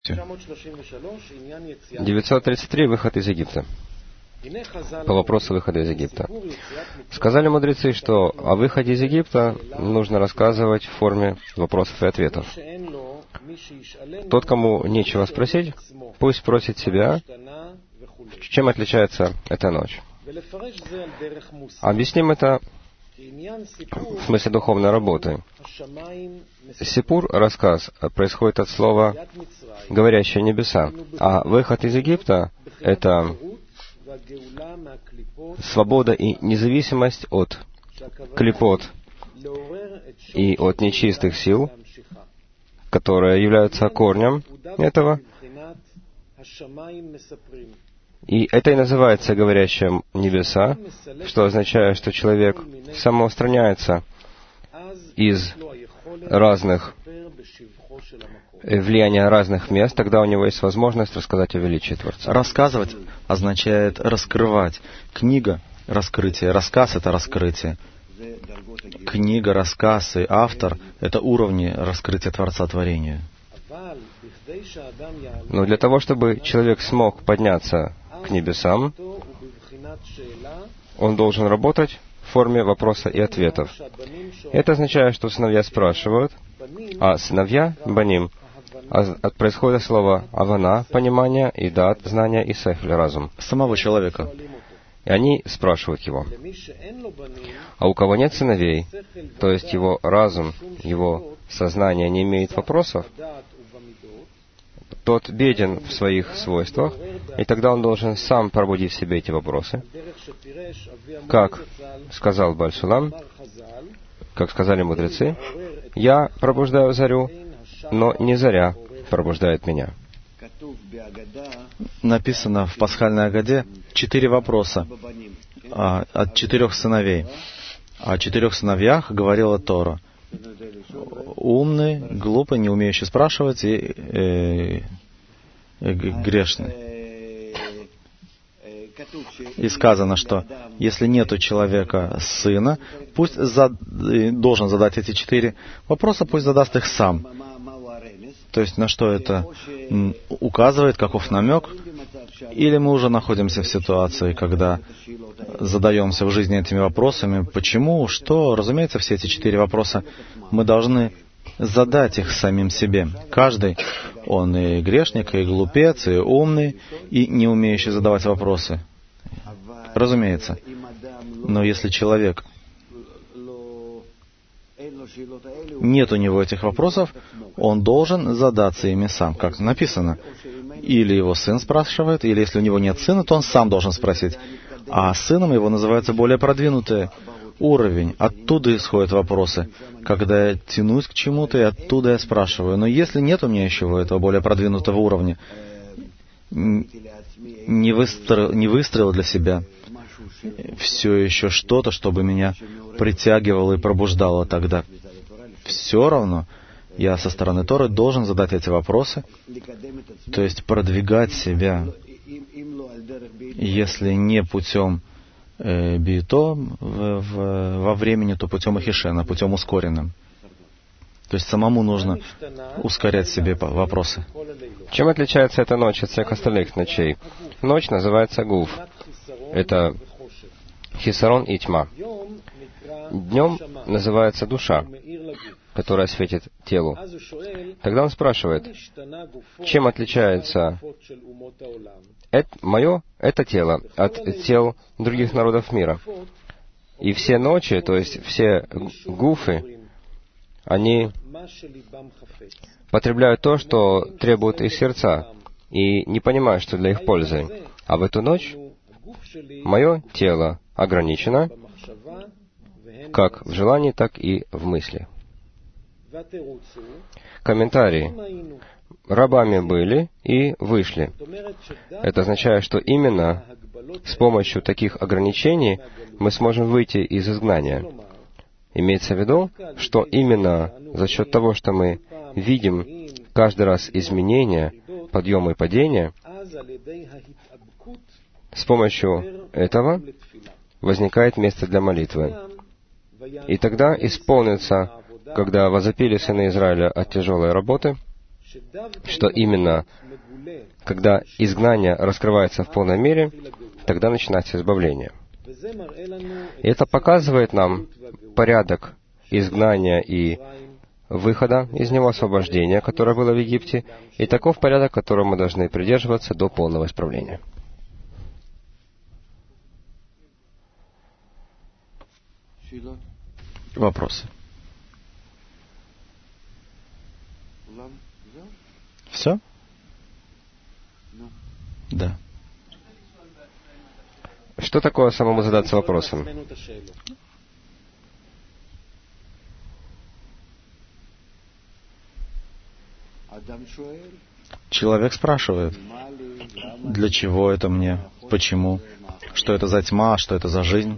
933. Выход из Египта. По вопросу выхода из Египта. Сказали мудрецы, что о выходе из Египта нужно рассказывать в форме вопросов и ответов. Тот, кому нечего спросить, пусть спросит себя, чем отличается эта ночь. Объясним это в смысле духовной работы. Сипур, рассказ, происходит от слова «говорящие небеса», а выход из Египта — это свобода и независимость от клипот и от нечистых сил, которые являются корнем этого. И это и называется «говорящие небеса», что означает, что человек самоустраняется из разных влияния разных мест, тогда у него есть возможность рассказать о величии Творца. Рассказывать означает раскрывать. Книга — раскрытие, рассказ — это раскрытие. Книга, рассказ и автор — это уровни раскрытия Творца творению. Но для того, чтобы человек смог подняться к небесам, он должен работать в форме вопроса и ответов. Это означает, что сыновья спрашивают, а сыновья, баним, происходит от слова авана, понимание, и дат, знание, и сехль, разум. Самого человека. И они спрашивают его. А у кого нет сыновей, то есть его разум, его сознание не имеет вопросов, тот беден в своих свойствах, и тогда он должен сам пробудить в себе эти вопросы. Как сказал Баль-Сулам, как сказали мудрецы, «Я пробуждаю зарю, но не заря пробуждает меня». Написано в пасхальной Агаде 4 вопроса от 4 сыновей. О 4 сыновьях говорила Тора. Умный, глупый, не умеющий спрашивать и грешный. И сказано, что если нет у человека сына, пусть должен задать эти 4 вопроса, пусть задаст их сам. То есть на что это указывает, каков намек? Или мы уже находимся в ситуации, когда задаемся в жизни этими вопросами, почему, что? Разумеется, все эти 4 вопроса мы должны задать их самим себе. Каждый, он и грешник, и глупец, и умный, и не умеющий задавать вопросы. Разумеется. Но если человек нет у него этих вопросов, он должен задаться ими сам, как написано. Или его сын спрашивает, или если у него нет сына, то он сам должен спросить. А сыном его называется более продвинутый уровень. Оттуда исходят вопросы. Когда я тянусь к чему-то, и оттуда я спрашиваю. Но если нет у меня еще этого более продвинутого уровня, не выстроил для себя все еще что-то, чтобы меня притягивало и пробуждало, тогда все равно я со стороны Торы должен задать эти вопросы, то есть продвигать себя, если не путем биито во времени, то путем ахишена, путем ускоренным. То есть самому нужно ускорять себе вопросы. Чем отличается эта ночь от всех остальных ночей? Ночь называется гуф. Это хисарон и тьма. Днем называется душа, которая светит телу. Тогда он спрашивает, чем отличается это тело от тел других народов мира. И все ночи, то есть все гуфы, они потребляют то, что требует их сердца, и не понимают, что для их пользы. А в эту ночь мое тело ограничено как в желании, так и в мысли. Комментарий. Рабами были и вышли. Это означает, что именно с помощью таких ограничений мы сможем выйти из изгнания. Имеется в виду, что именно за счет того, что мы видим каждый раз изменения, подъемы и падения, с помощью этого возникает место для молитвы. И тогда исполнится, когда возопили сыны Израиля от тяжелой работы, что именно когда изгнание раскрывается в полной мере, тогда начинается избавление. И это показывает нам порядок изгнания и выхода из него, освобождения, которое было в Египте, и таков порядок, которого мы должны придерживаться до полного исправления. Вопросы? Все? Да. Что такое самому задаться вопросом? Человек спрашивает, для чего это мне, почему, что это за тьма, что это за жизнь,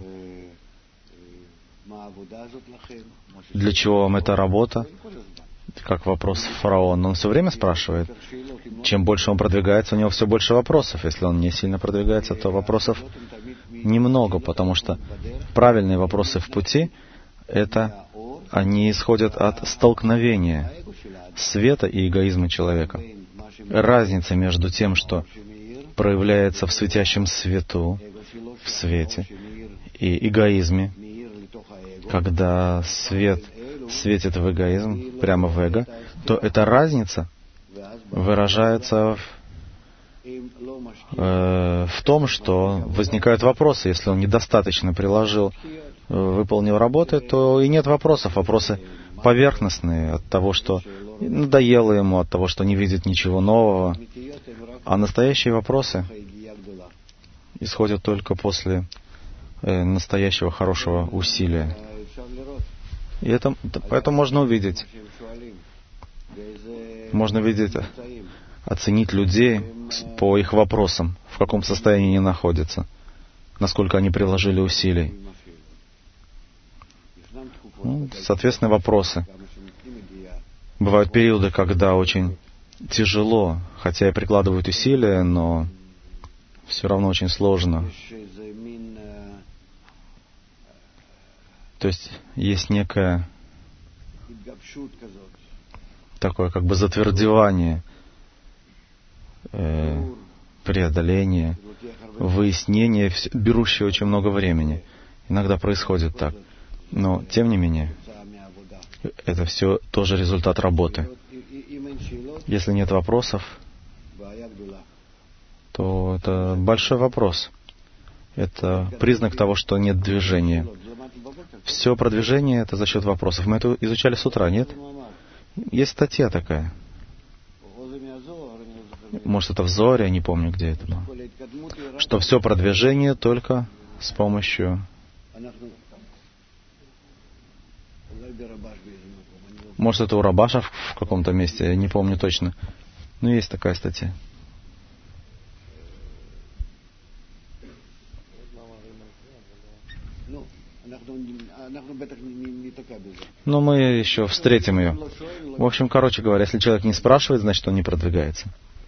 для чего вам эта работа, как вопрос фараона. Он все время спрашивает. Чем больше он продвигается, у него все больше вопросов. Если он не сильно продвигается, то вопросов немного, потому что правильные вопросы в пути, это они исходят от столкновения света и эгоизма человека. Разница между тем, что проявляется в светящем свету, в свете, и эгоизме, когда свет светит в эгоизм, прямо в эго, то эта разница выражается в том, что возникают вопросы. Если он недостаточно приложил, выполнил работы, то и нет вопросов. Вопросы поверхностные от того, что надоело ему, от того, что не видит ничего нового. А настоящие вопросы исходят только после настоящего хорошего усилия. И поэтому можно увидеть, оценить людей по их вопросам, в каком состоянии они находятся, насколько они приложили усилий. Соответственно, вопросы. Бывают периоды, когда очень тяжело, хотя и прикладывают усилия, но все равно очень сложно. То есть есть некое такое как бы затвердевание, преодоление, выяснение, берущее очень много времени. Иногда происходит так. Но, тем не менее, это все тоже результат работы. Если нет вопросов, то это большой вопрос. Это признак того, что нет движения. Все продвижение — это за счет вопросов. Мы это изучали с утра, нет? Есть статья такая. Может, это в Зоре, я не помню, где это было. Что все продвижение только с помощью... Может, это у Рабаша в каком-то месте, я не помню точно. Но есть такая статья. Но мы еще встретим ее. В общем, короче говоря, если человек не спрашивает, значит, он не продвигается.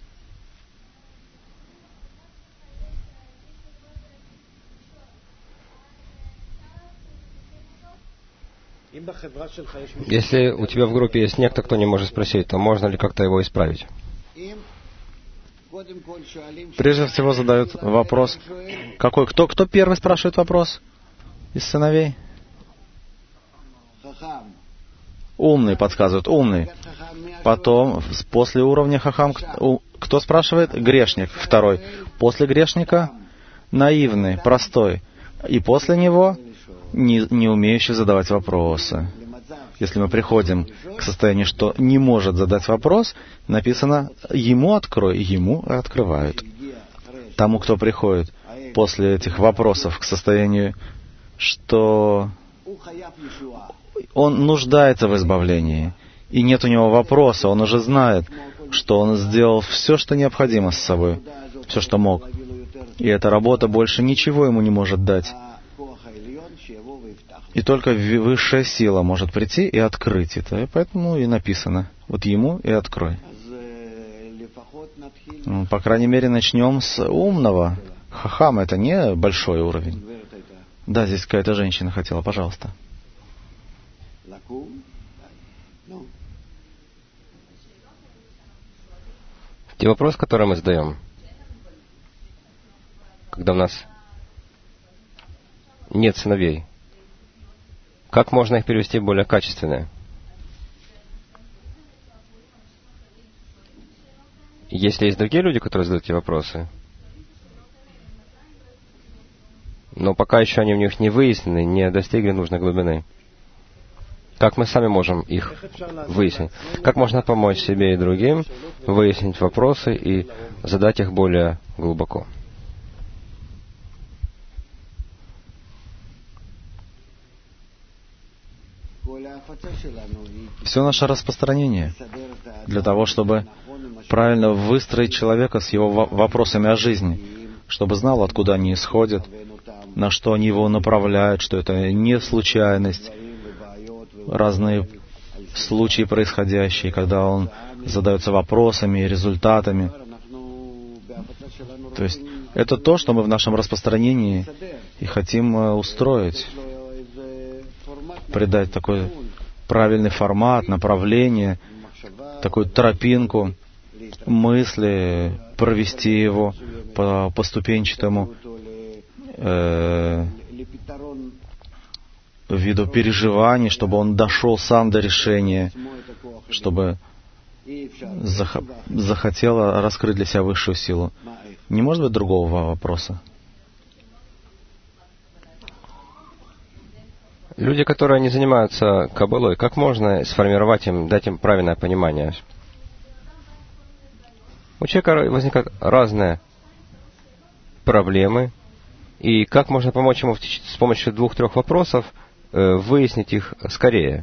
Если у тебя в группе есть некто, кто не может спросить, то можно ли как-то его исправить? Прежде всего задают вопрос, какой? Кто первый спрашивает вопрос из сыновей? Умный подсказывает, умный. Потом, после уровня хахам, кто спрашивает? Грешник, второй. После грешника наивный, простой. И после него не умеющий задавать вопросы. Если мы приходим к состоянию, что не может задать вопрос, написано «ему открой», ему открывают. Тому, кто приходит после этих вопросов к состоянию, что он нуждается в избавлении, и нет у него вопроса, он уже знает, что он сделал все, что необходимо с собой, все, что мог. И эта работа больше ничего ему не может дать. И только высшая сила может прийти и открыть это. И поэтому и написано, вот ему и открой. По крайней мере, начнем с умного. Хахам — это не большой уровень. Да, здесь какая-то женщина хотела, пожалуйста. Те вопросы, которые мы задаем, когда у нас нет сыновей, как можно их перевести в более качественные? Если есть другие люди, которые задают эти вопросы, но пока еще они у них не выяснены, не достигли нужной глубины, как мы сами можем их выяснить? Как можно помочь себе и другим выяснить вопросы и задать их более глубоко? Все наше распространение для того, чтобы правильно выстроить человека с его вопросами о жизни, чтобы знал, откуда они исходят, на что они его направляют, что это не случайность, разные случаи происходящие, когда он задается вопросами и результатами. То есть это то, что мы в нашем распространении и хотим устроить, придать такой правильный формат, направление, такую тропинку мысли, провести его по поступенчатому виду переживаний, чтобы он дошел сам до решения, чтобы захотел раскрыть для себя высшую силу. Не может быть другого вопроса? Люди, которые не занимаются каббалой, как можно сформировать им, дать им правильное понимание? У человека возникают разные проблемы, и как можно помочь ему с помощью 2-3 вопросов выяснить их скорее?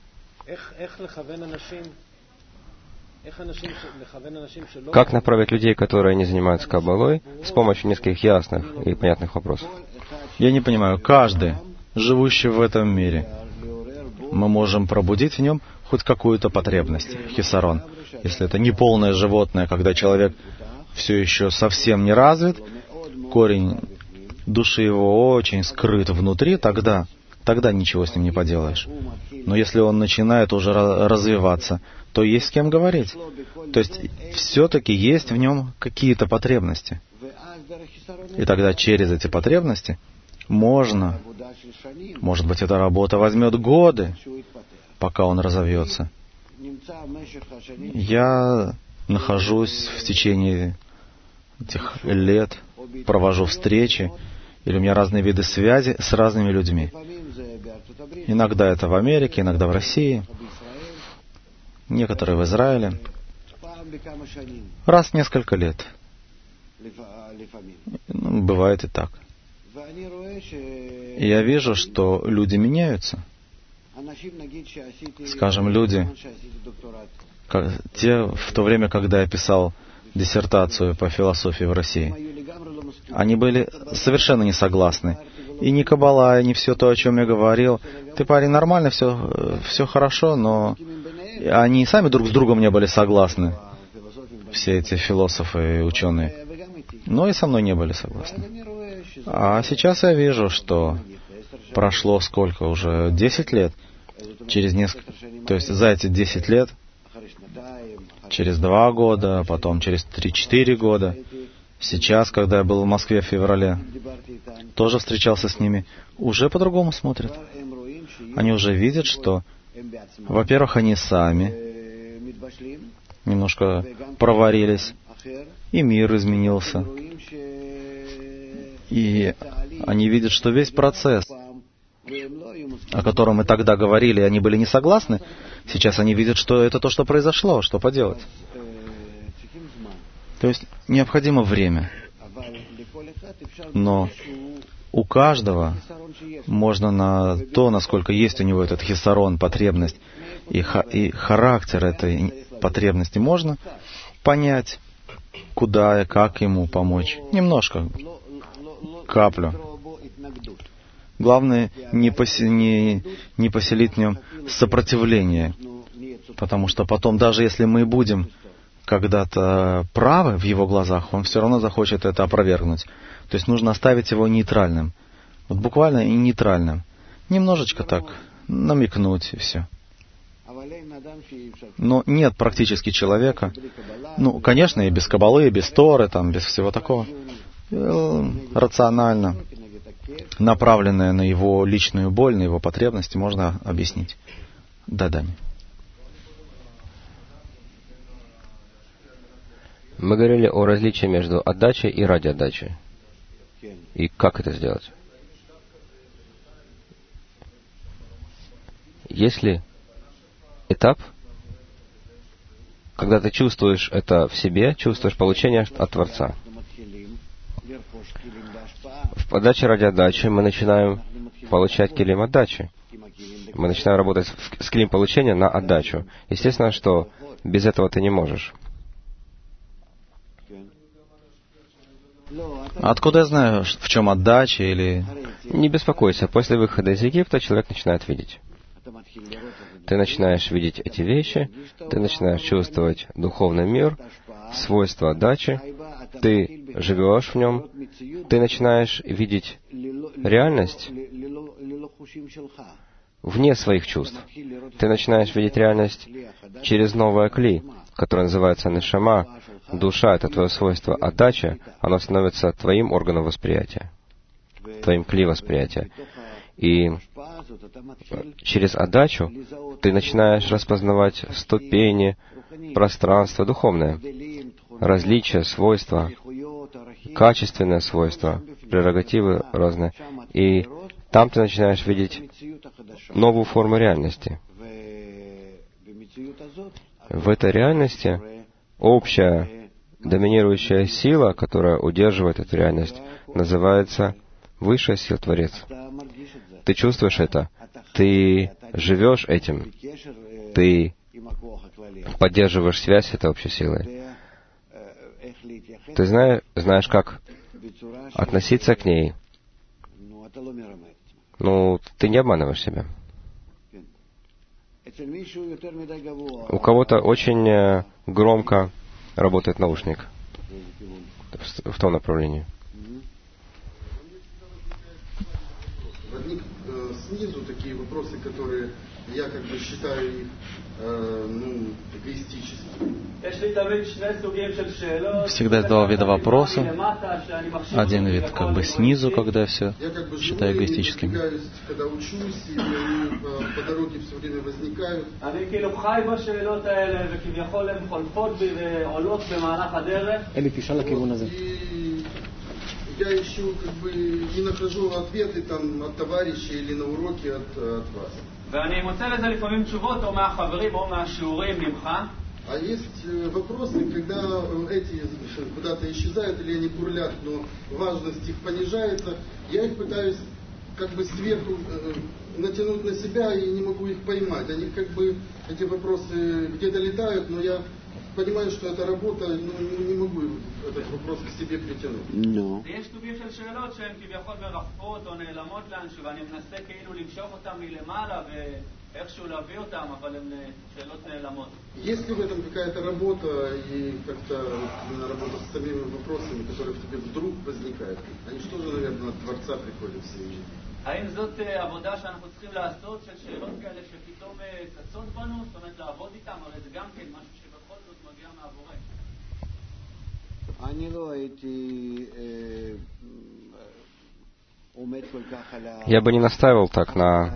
Как направить людей, которые не занимаются каббалой, с помощью нескольких ясных и понятных вопросов? Я не понимаю, каждый, живущий в этом мире, мы можем пробудить в нем хоть какую-то потребность, хисарон. Если это не полное животное, когда человек все еще совсем не развит, корень души его очень скрыт внутри, тогда ничего с ним не поделаешь. Но если он начинает уже развиваться, то есть с кем говорить. То есть все-таки есть в нем какие-то потребности. И тогда через эти потребности можно, может быть, эта работа возьмет годы, пока он разовьется. Я нахожусь в течение этих лет, провожу встречи, или у меня разные виды связи с разными людьми. Иногда это в Америке, иногда в России, некоторые в Израиле. Раз в несколько лет. Бывает и так. И я вижу, что люди меняются. Скажем, люди, те в то время, когда я писал диссертацию по философии в России, они были совершенно не согласны. И ни каббала, и ни все то, о чем я говорил. Ты, парень, нормально, все хорошо, но они сами друг с другом не были согласны. Все эти философы и ученые. Но и со мной не были согласны. А сейчас я вижу, что прошло сколько уже? 10 лет. То есть за эти 10 лет, через 2 года, потом через 3-4 года, сейчас, когда я был в Москве в феврале, тоже встречался с ними, уже по-другому смотрят. Они уже видят, что, во-первых, они сами немножко проварились, и мир изменился. И они видят, что весь процесс, о котором мы тогда говорили, они были не согласны, сейчас они видят, что это то, что произошло, что поделать. То есть необходимо время. Но у каждого можно на то, насколько есть у него этот хисарон, потребность, и характер этой потребности, можно понять, куда и как ему помочь. Немножко, каплю. Главное, не поселить в нем сопротивление. Потому что потом, даже если мы будем когда-то правы в его глазах, он все равно захочет это опровергнуть. То есть нужно оставить его нейтральным. Вот буквально и нейтральным. Немножечко так намекнуть, и все. Но нет практически человека, конечно, и без Каббалы, и без Торы, без всего такого, рационально направленное на его личную боль, на его потребности, можно объяснить. Да, Дани. Мы говорили о различии между отдачей и ради отдачи. И как это сделать? Есть ли этап, когда ты чувствуешь это в себе, чувствуешь получение от Творца? В отдаче ради отдачи мы начинаем получать килим отдачи. Мы начинаем работать с килим получения на отдачу. Естественно, что без этого ты не можешь. Откуда я знаю, в чем отдача или... Не беспокойся, после выхода из Египта человек начинает видеть. Ты начинаешь видеть эти вещи, ты начинаешь чувствовать духовный мир, свойства отдачи, ты живешь в нем, ты начинаешь видеть реальность вне своих чувств. Ты начинаешь видеть реальность через новое кли, которое называется нешама. Душа — это твое свойство. Отдача, оно становится твоим органом восприятия, твоим кли восприятия. И через отдачу ты начинаешь распознавать ступени, пространство духовное, различия, свойства, качественные свойства, прерогативы разные. И там ты начинаешь видеть новую форму реальности. В этой реальности общая доминирующая сила, которая удерживает эту реальность, называется Высшая Сила Творец. Ты чувствуешь это, ты живешь этим, ты поддерживаешь связь с этой общей силой. Ты знаешь, как относиться к ней. Ты не обманываешь себя. У кого-то очень громко работает наушник в том направлении. Снизу такие вопросы, которые я считаю их эгоистическими. Всегда есть два вида вопросов. Один вид снизу, когда все считаю эгоистическим. Когда учусь, и они по дороге все время возникают. Я ищу, не нахожу ответы от товарищей или на уроке от вас. А есть вопросы, когда эти куда-то исчезают или они бурлят, но важность их понижается. Я их пытаюсь сверху натянуть на себя и не могу их поймать. Они эти вопросы где-то летают, но я понимаю, что это работа, не могу этот вопрос к себе притянуть. No. Есть ли в этом какая-то работа и работа с самими вопросами, которые в тебе вдруг возникают? Они что же, наверное, от Творца приходят в свою жизнь? האם זאת עבודה שאנחנו צריכים לעשות, של שאלות כאלה שפתאום צצות בנו? זאת אומרת, לעבוד איתם, הרי זה גם כן משהו שבכל זאת מגיע מהבורא. אני לא הייתי עומד כל כך על Я бы не настаивал так на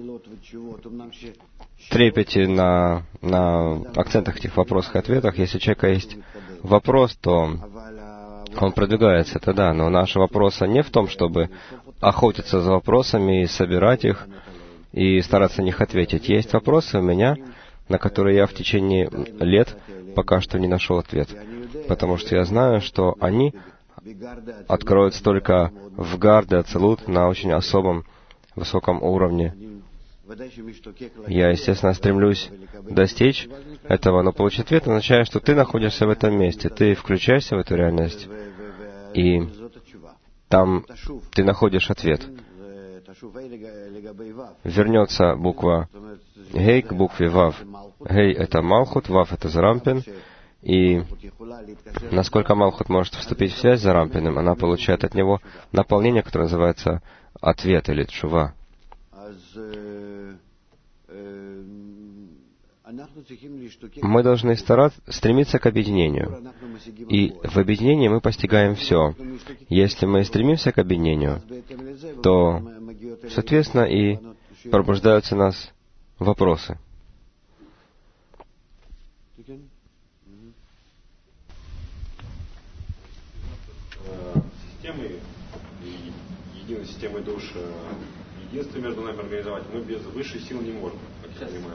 трепете, на акцентах этих вопросах и ответах. Если у человека есть вопрос, то он продвигается, это да. Но наш вопрос не в том, чтобы охотиться за вопросами и собирать их, и стараться на них ответить. Есть вопросы у меня, на которые я в течение лет пока что не нашел ответ. Потому что я знаю, что они откроются только в Гарде Ацилут на очень особом, высоком уровне. Я, естественно, стремлюсь достичь этого, но получить ответ означает, что ты находишься в этом месте, ты включаешься в эту реальность, и там ты находишь ответ. Вернется буква Гей к букве Вав. Гей — это Малхут, Вав — это Зарампин. И насколько Малхут может вступить в связь с Зарампиным, она получает от него наполнение, которое называется ответ или тшува. мы должны стремиться к объединению. И в объединении мы постигаем все. Если мы стремимся к объединению, то, соответственно, и пробуждаются у нас вопросы. Единой системой душ, единство между нами организовать мы без высшей силы не можем, как я понимаю.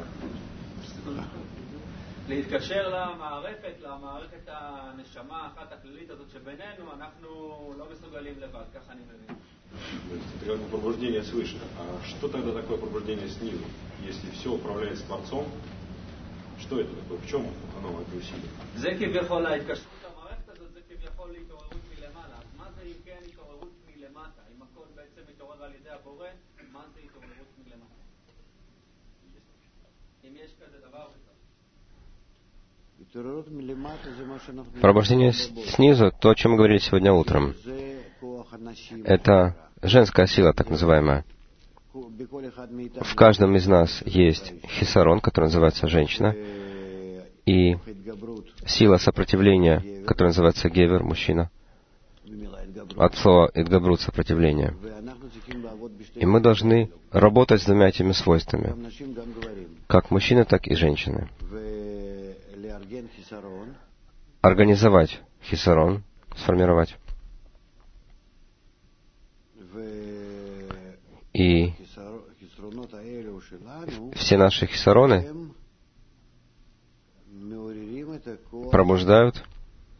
להתקשר למערכת הנשמה האחת הכללית הזאת שבינינו, אנחנו לא מסוגלים לבד, ככה אני מבין. Это как бы пробуждение свыше. А что тогда такое пробуждение снизу? Если все управляется Творцом, что это такое? В чем оно, это усилие? זה כביכול ההתקשרות המערכת הזאת, זה כביכול להתעוררות מלמעלה. אז מה זה אם כן התעוררות מלמטה? אם הכל בעצם מתעורר על ידי הבורא, מה זה התעוררות מלמטה? אם יש כזה דבר בכלל. Пробуждение снизу, то, о чем мы говорили сегодня утром, это женская сила, так называемая. В каждом из нас есть хисарон, который называется женщина, и сила сопротивления, которая называется гевер, мужчина, от слова идгабрут, сопротивление. И мы должны работать с двумя этими свойствами, как мужчины, так и женщины. Организовать хисарон, сформировать. И все наши хисароны пробуждают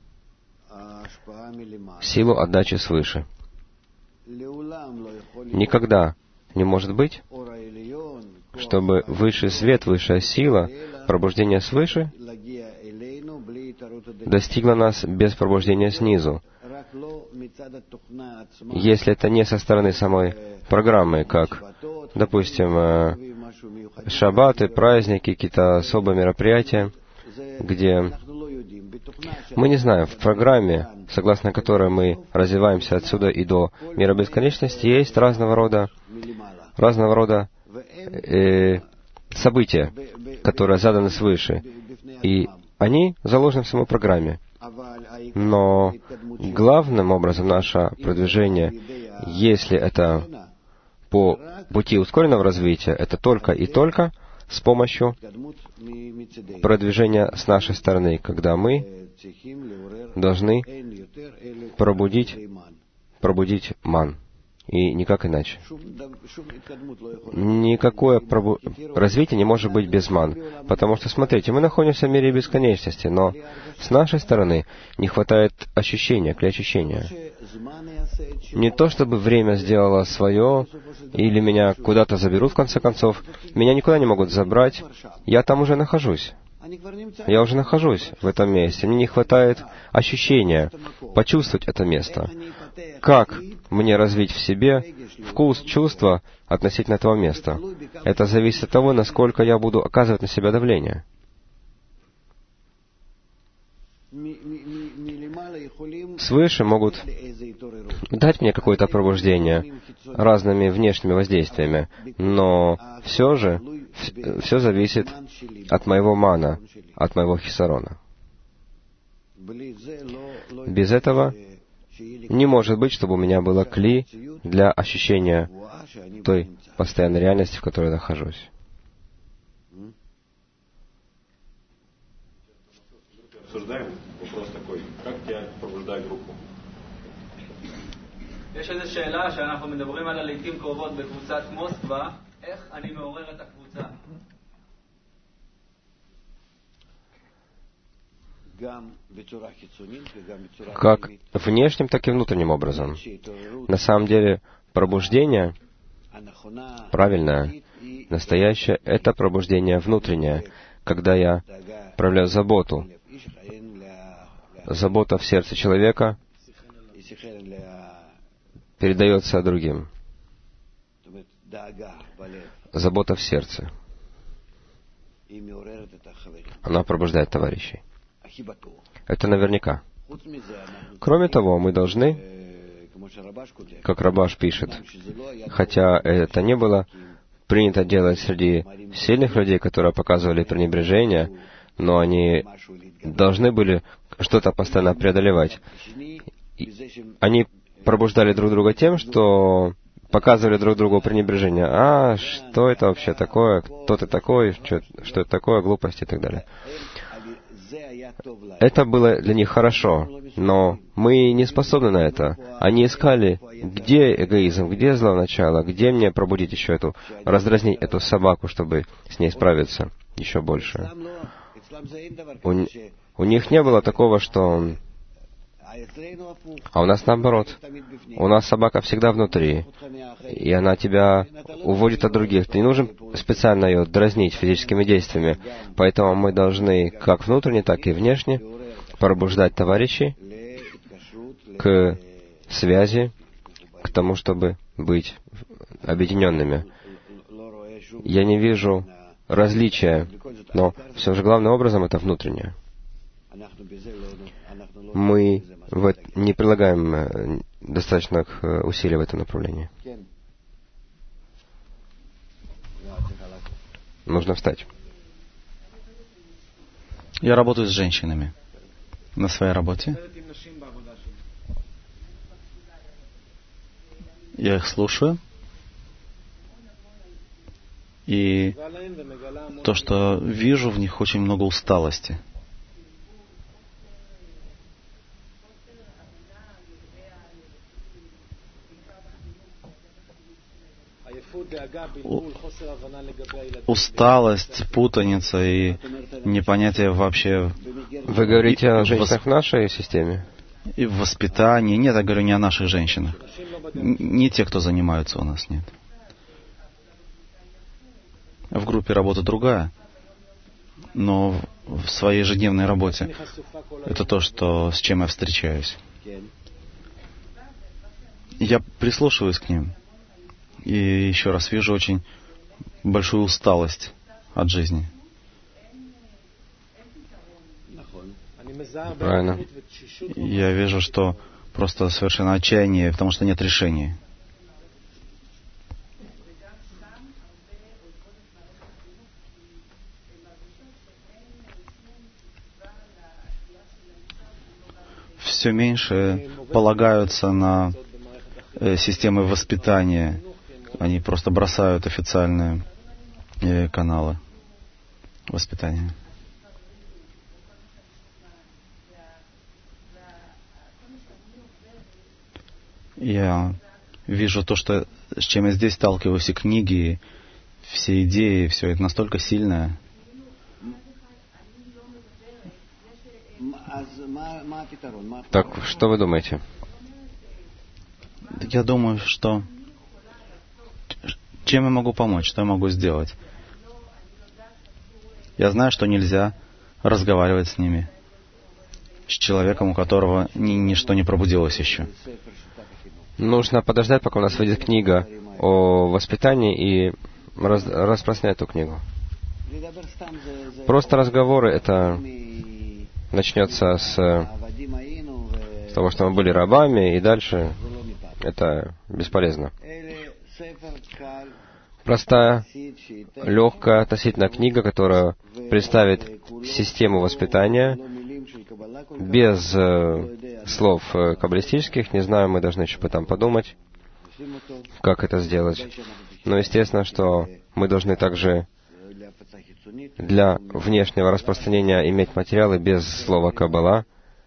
силу отдачи свыше. Никогда не может быть, чтобы высший свет, высшая сила, пробуждение свыше достигла нас без пробуждения снизу. Если это не со стороны самой программы, как, допустим, шаббаты, праздники, какие-то особые мероприятия, где мы не знаем, в программе, согласно которой мы развиваемся отсюда и до мира бесконечности, есть разного рода события, которые заданы свыше. И они заложены в самой программе. Но главным образом наше продвижение, если это по пути ускоренного развития, это только и только с помощью продвижения с нашей стороны, когда мы должны пробудить ман. И никак иначе. Никакое развитие не может быть без ман. Потому что, смотрите, мы находимся в мире бесконечности, но с нашей стороны не хватает ощущения, ощущения. Не то, чтобы время сделало свое, или меня куда-то заберут, в конце концов. Меня никуда не могут забрать. Я там уже нахожусь. Я уже нахожусь в этом месте. Мне не хватает ощущения, почувствовать это место. Как мне развить в себе вкус, чувство относительно этого места? Это зависит от того, насколько я буду оказывать на себя давление. Свыше могут дать мне какое-то пробуждение разными внешними воздействиями, но все же все зависит от моего мана, от моего хисарона. Без этого не может быть, чтобы у меня было кли для ощущения той постоянной реальности, в которой я нахожусь. Обсуждаем вопрос такой: как тебя пробуждать группу? יש איזו שאלה שאנחנו מדברים עליה לעתים קרובות בקבוצת מוסקבה, איך אני מעורר את הקבוצה? Как внешним, так и внутренним образом. На самом деле, пробуждение правильное, настоящее, это пробуждение внутреннее, когда я проявляю заботу. Забота в сердце человека передается другим. Забота в сердце. Она пробуждает товарищей. Это наверняка. Кроме того, мы должны, как Рабаш пишет, хотя это не было принято делать среди сильных людей, которые показывали пренебрежение, но они должны были что-то постоянно преодолевать. Они пробуждали друг друга тем, что показывали друг другу пренебрежение. А, что это вообще такое? Кто ты такой? Что это такое? Глупость и так далее. Это было для них хорошо, но мы не способны на это. Они искали, где эгоизм, где зло начало, где мне пробудить еще эту, раздразнить эту собаку, чтобы с ней справиться еще больше. У них не было такого, что... А у нас наоборот. У нас собака всегда внутри, и она тебя уводит от других. Ты не нужен специально ее дразнить физическими действиями. Поэтому мы должны как внутренне, так и внешне пробуждать товарищей к связи, к тому, чтобы быть объединенными. Я не вижу различия, но все же главным образом это внутреннее. Мы не прилагаем достаточных усилий в этом направлении. Нужно встать. Я работаю с женщинами на своей работе. Я их слушаю. И то, что вижу, в них очень много усталости. Усталость, путаница и непонятие вообще... Вы говорите о женщинах в нашей системе? И в воспитании. Нет, я говорю не о наших женщинах. Не те, кто занимаются у нас, нет. В группе работа другая. Но в своей ежедневной работе это то, с чем я встречаюсь. Я прислушиваюсь к ним. И еще раз вижу очень большую усталость от жизни. Правильно. Я вижу, что просто совершенно отчаяние, потому что нет решения. Все меньше полагаются на системы воспитания. Они просто бросают официальные каналы воспитания. Я вижу то, с чем я здесь сталкиваюсь, и книги, и все идеи, все это настолько сильное. Так, что вы думаете? Я думаю, что... Чем я могу помочь? Что я могу сделать? Я знаю, что нельзя разговаривать с ними. С человеком, у которого ничто не пробудилось еще. Нужно подождать, пока у нас выйдет книга о воспитании, и распространять эту книгу. Просто разговоры, это начнется с того, что мы были рабами, и дальше это бесполезно. Простая, легкая относительно книга, которая представит систему воспитания без слов каббалистических. Не знаю, мы должны еще потом подумать, как это сделать. Но естественно, что мы должны также для внешнего распространения иметь материалы без слова каббала.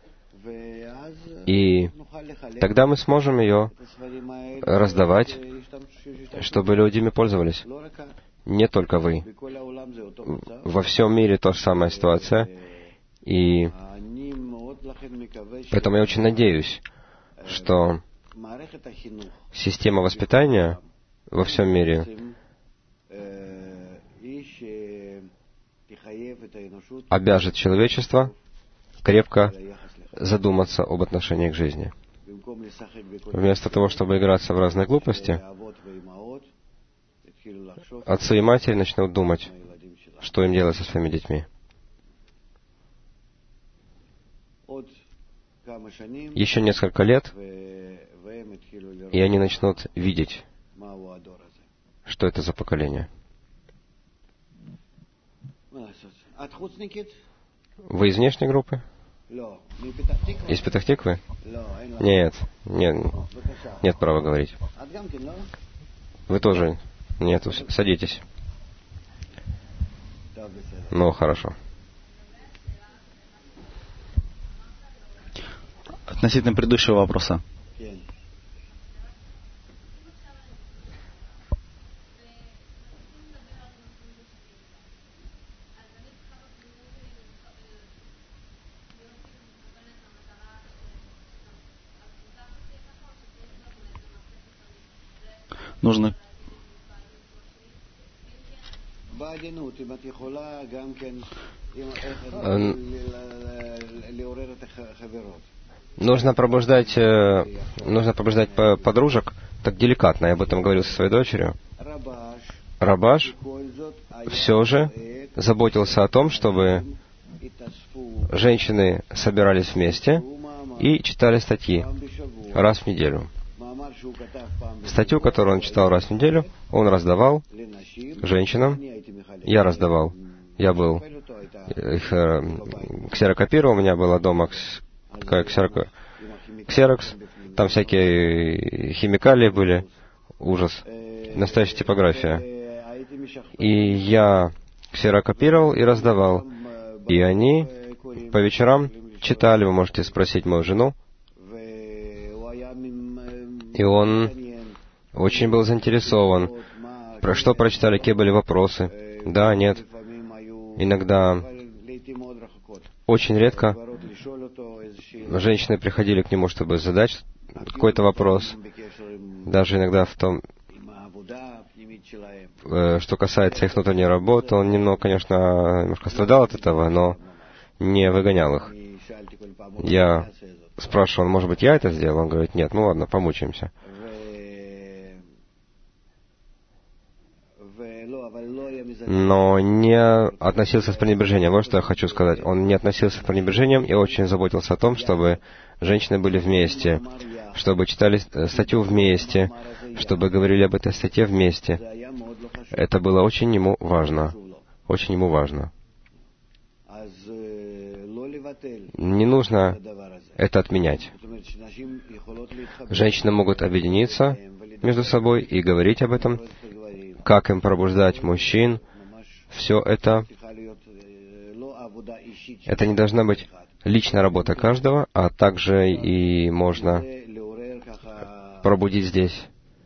И тогда мы сможем ее раздавать, чтобы люди ими пользовались. Не только вы. Во всем мире та же самая ситуация. И поэтому я очень надеюсь, что система воспитания во всем мире обяжет человечество крепко задуматься об отношении к жизни. Вместо того, чтобы играться в разные глупости, отцы и матери начнут думать, что им делать со своими детьми. Еще несколько лет, и они начнут видеть, Что это за поколение? Вы из внешней группы? Из Петах-Тиквы? Нет, нет права говорить. Вы тоже? Нет, садитесь. Ну, хорошо. Относительно предыдущего вопроса. Нужно... Нужно пробуждать подружек так деликатно. Я об этом говорил со своей дочерью. Рабаш все же заботился о том, чтобы женщины собирались вместе и читали статьи раз в неделю. Статью, которую он читал раз в неделю, он раздавал женщинам. Я раздавал. Я был ксерокопировал, у меня было дома ксерокс. Там всякие химикалии были. Ужас. Настоящая типография. И я ксерокопировал и раздавал. И они по вечерам читали, вы можете спросить мою жену. И он очень был заинтересован. Про что прочитали, какие были вопросы. Да, нет. Иногда, очень редко, женщины приходили к нему, чтобы задать какой-то вопрос. Даже иногда в том, что касается их внутренней работы, он немножко страдал от этого, но не выгонял их. Я спрашивал, может быть, я это сделал? Он говорит, нет, ну ладно, помучаемся. Но не относился с пренебрежением. Вот что я хочу сказать. Он не относился с пренебрежением и очень заботился о том, чтобы женщины были вместе, чтобы читали статью вместе, чтобы говорили об этой статье вместе. Это было очень ему важно. Очень ему важно. Не нужно это отменять. Женщины могут объединиться между собой и говорить об этом, как им пробуждать мужчин. Все это не должна быть личная работа каждого, а также и можно пробудить здесь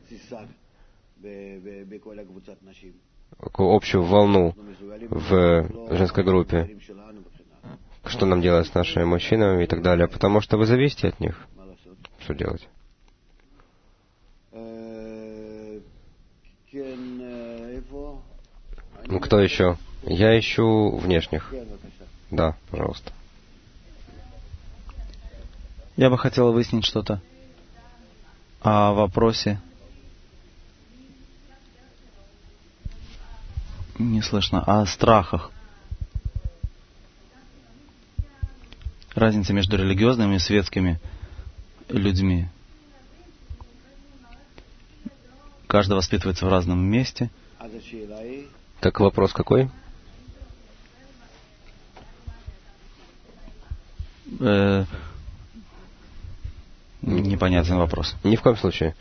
общую волну в женской группе, что нам делать с нашими мужчинами и так далее, потому что вы зависите от них. Что делать? Ну, кто еще? Я ищу внешних. Да, пожалуйста. Я бы хотел выяснить что-то о вопросе. Не слышно. О страхах. Разница между религиозными и светскими людьми. Каждый воспитывается в разном месте. Так вопрос какой? Непонятный вопрос. Ни в коем случае.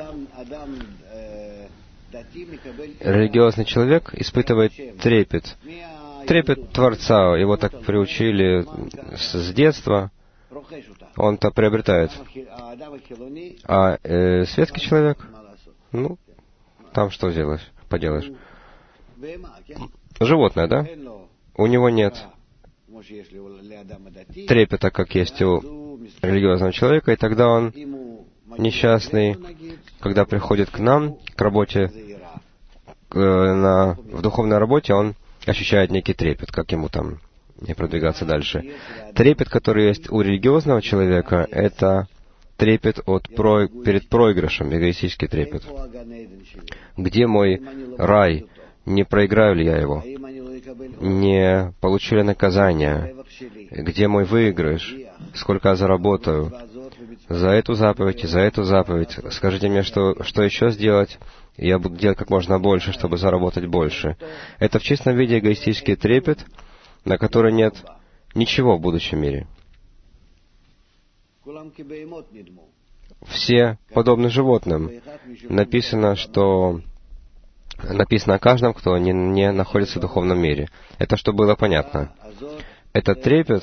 Религиозный человек испытывает трепет. Трепет Творца. Его так приучили с детства. Он-то приобретает. А светский человек, ну, там что поделаешь? Животное, да? У него нет трепета, как есть у религиозного человека, и тогда он несчастный, когда приходит к нам, к работе, в духовной работе, он ощущает некий трепет, как ему там не продвигаться дальше. Трепет, который есть у религиозного человека, это трепет перед проигрышем, эгоистический трепет. Где мой рай? Не проиграю ли я его? Не получу ли наказание? Где мой выигрыш? Сколько я заработаю? за эту заповедь и за эту заповедь. Скажите мне, что еще сделать, и я буду делать как можно больше, чтобы заработать больше. Это в чистом виде эгоистический трепет, на который нет ничего в будущем мире. Все подобны животным. Написано о каждом, кто не находится в духовном мире. Это что было понятно. Этот трепет,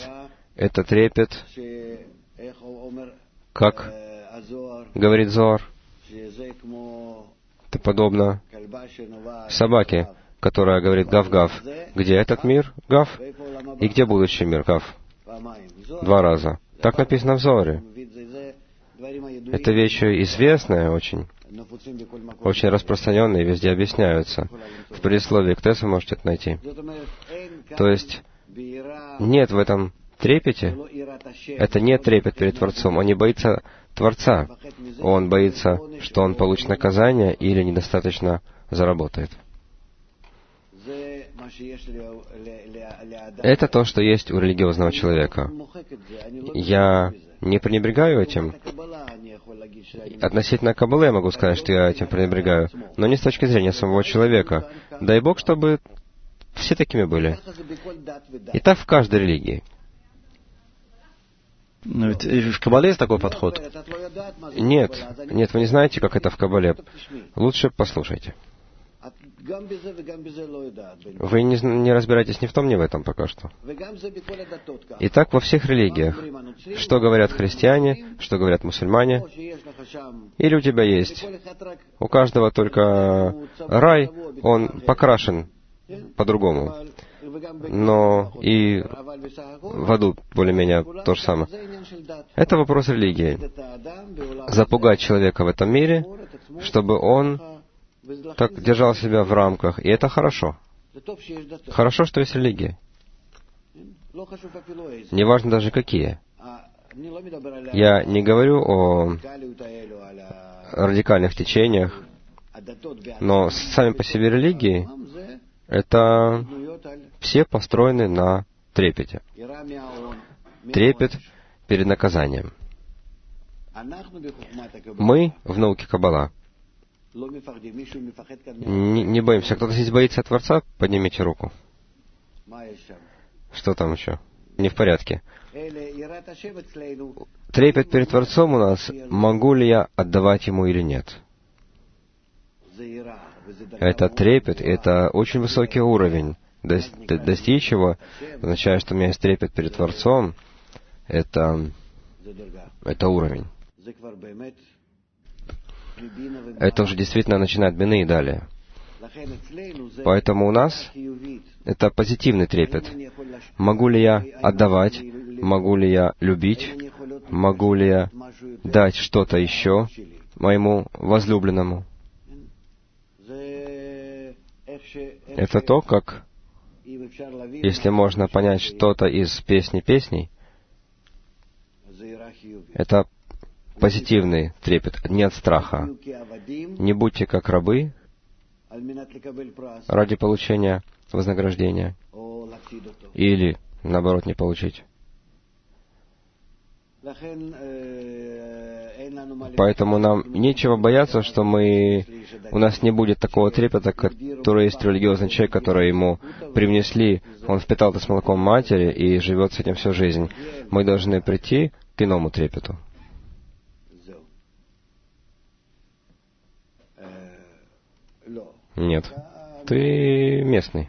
как говорит Зоар, это подобно собаке, которая говорит «гав-гав». Где этот мир? Гав. И где будущий мир? Гав. 2 раза. Так написано в Зоаре. Это вещи известные очень распространенные, везде объясняются. В предисловии к тесту можете это найти. То есть, нет в этом трепете, это не трепет перед Творцом. Он не боится Творца. Он боится, что он получит наказание или недостаточно заработает. Это то, что есть у религиозного человека. Я не пренебрегаю этим. Относительно Каббалы я могу сказать, что я этим пренебрегаю, но не с точки зрения самого человека. Дай Бог, чтобы все такими были. И так в каждой религии. Но ведь в Каббале есть такой подход? Нет, вы не знаете, как это в Каббале. Лучше послушайте. Вы не разбираетесь ни в том, ни в этом пока что. И так во всех религиях. Что говорят христиане, что говорят мусульмане. Или у тебя есть. У каждого только рай, он покрашен по-другому. Но и в аду более-менее то же самое. Это вопрос религии. Запугать человека в этом мире, чтобы он так держал себя в рамках. И это хорошо. Хорошо, что есть религия. Неважно даже какие. Я не говорю о радикальных течениях, но сами по себе религии, это все построены на трепете. Трепет перед наказанием. Мы в науке Каббала не боимся. Кто-то здесь боится Творца? Поднимите руку. Что там еще? Не в порядке. Трепет перед Творцом у нас, могу ли я отдавать Ему или нет. Это трепет, это очень высокий уровень. Достичь его, означает, что у меня есть трепет перед Творцом, это уровень. Это уже действительно начинает бины и далее. Поэтому у нас это позитивный трепет. Могу ли я отдавать? Могу ли я любить? Могу ли я дать что-то еще моему возлюбленному? Это то, как, если можно понять что-то из песней, это позитивный трепет, не от страха. Не будьте как рабы ради получения вознаграждения или, наоборот, не получить. Поэтому нам нечего бояться, что у нас не будет такого трепета, который есть религиозный человек, который ему привнесли, он впитал это с молоком матери и живет с этим всю жизнь. Мы должны прийти к иному трепету. Нет. Ты местный.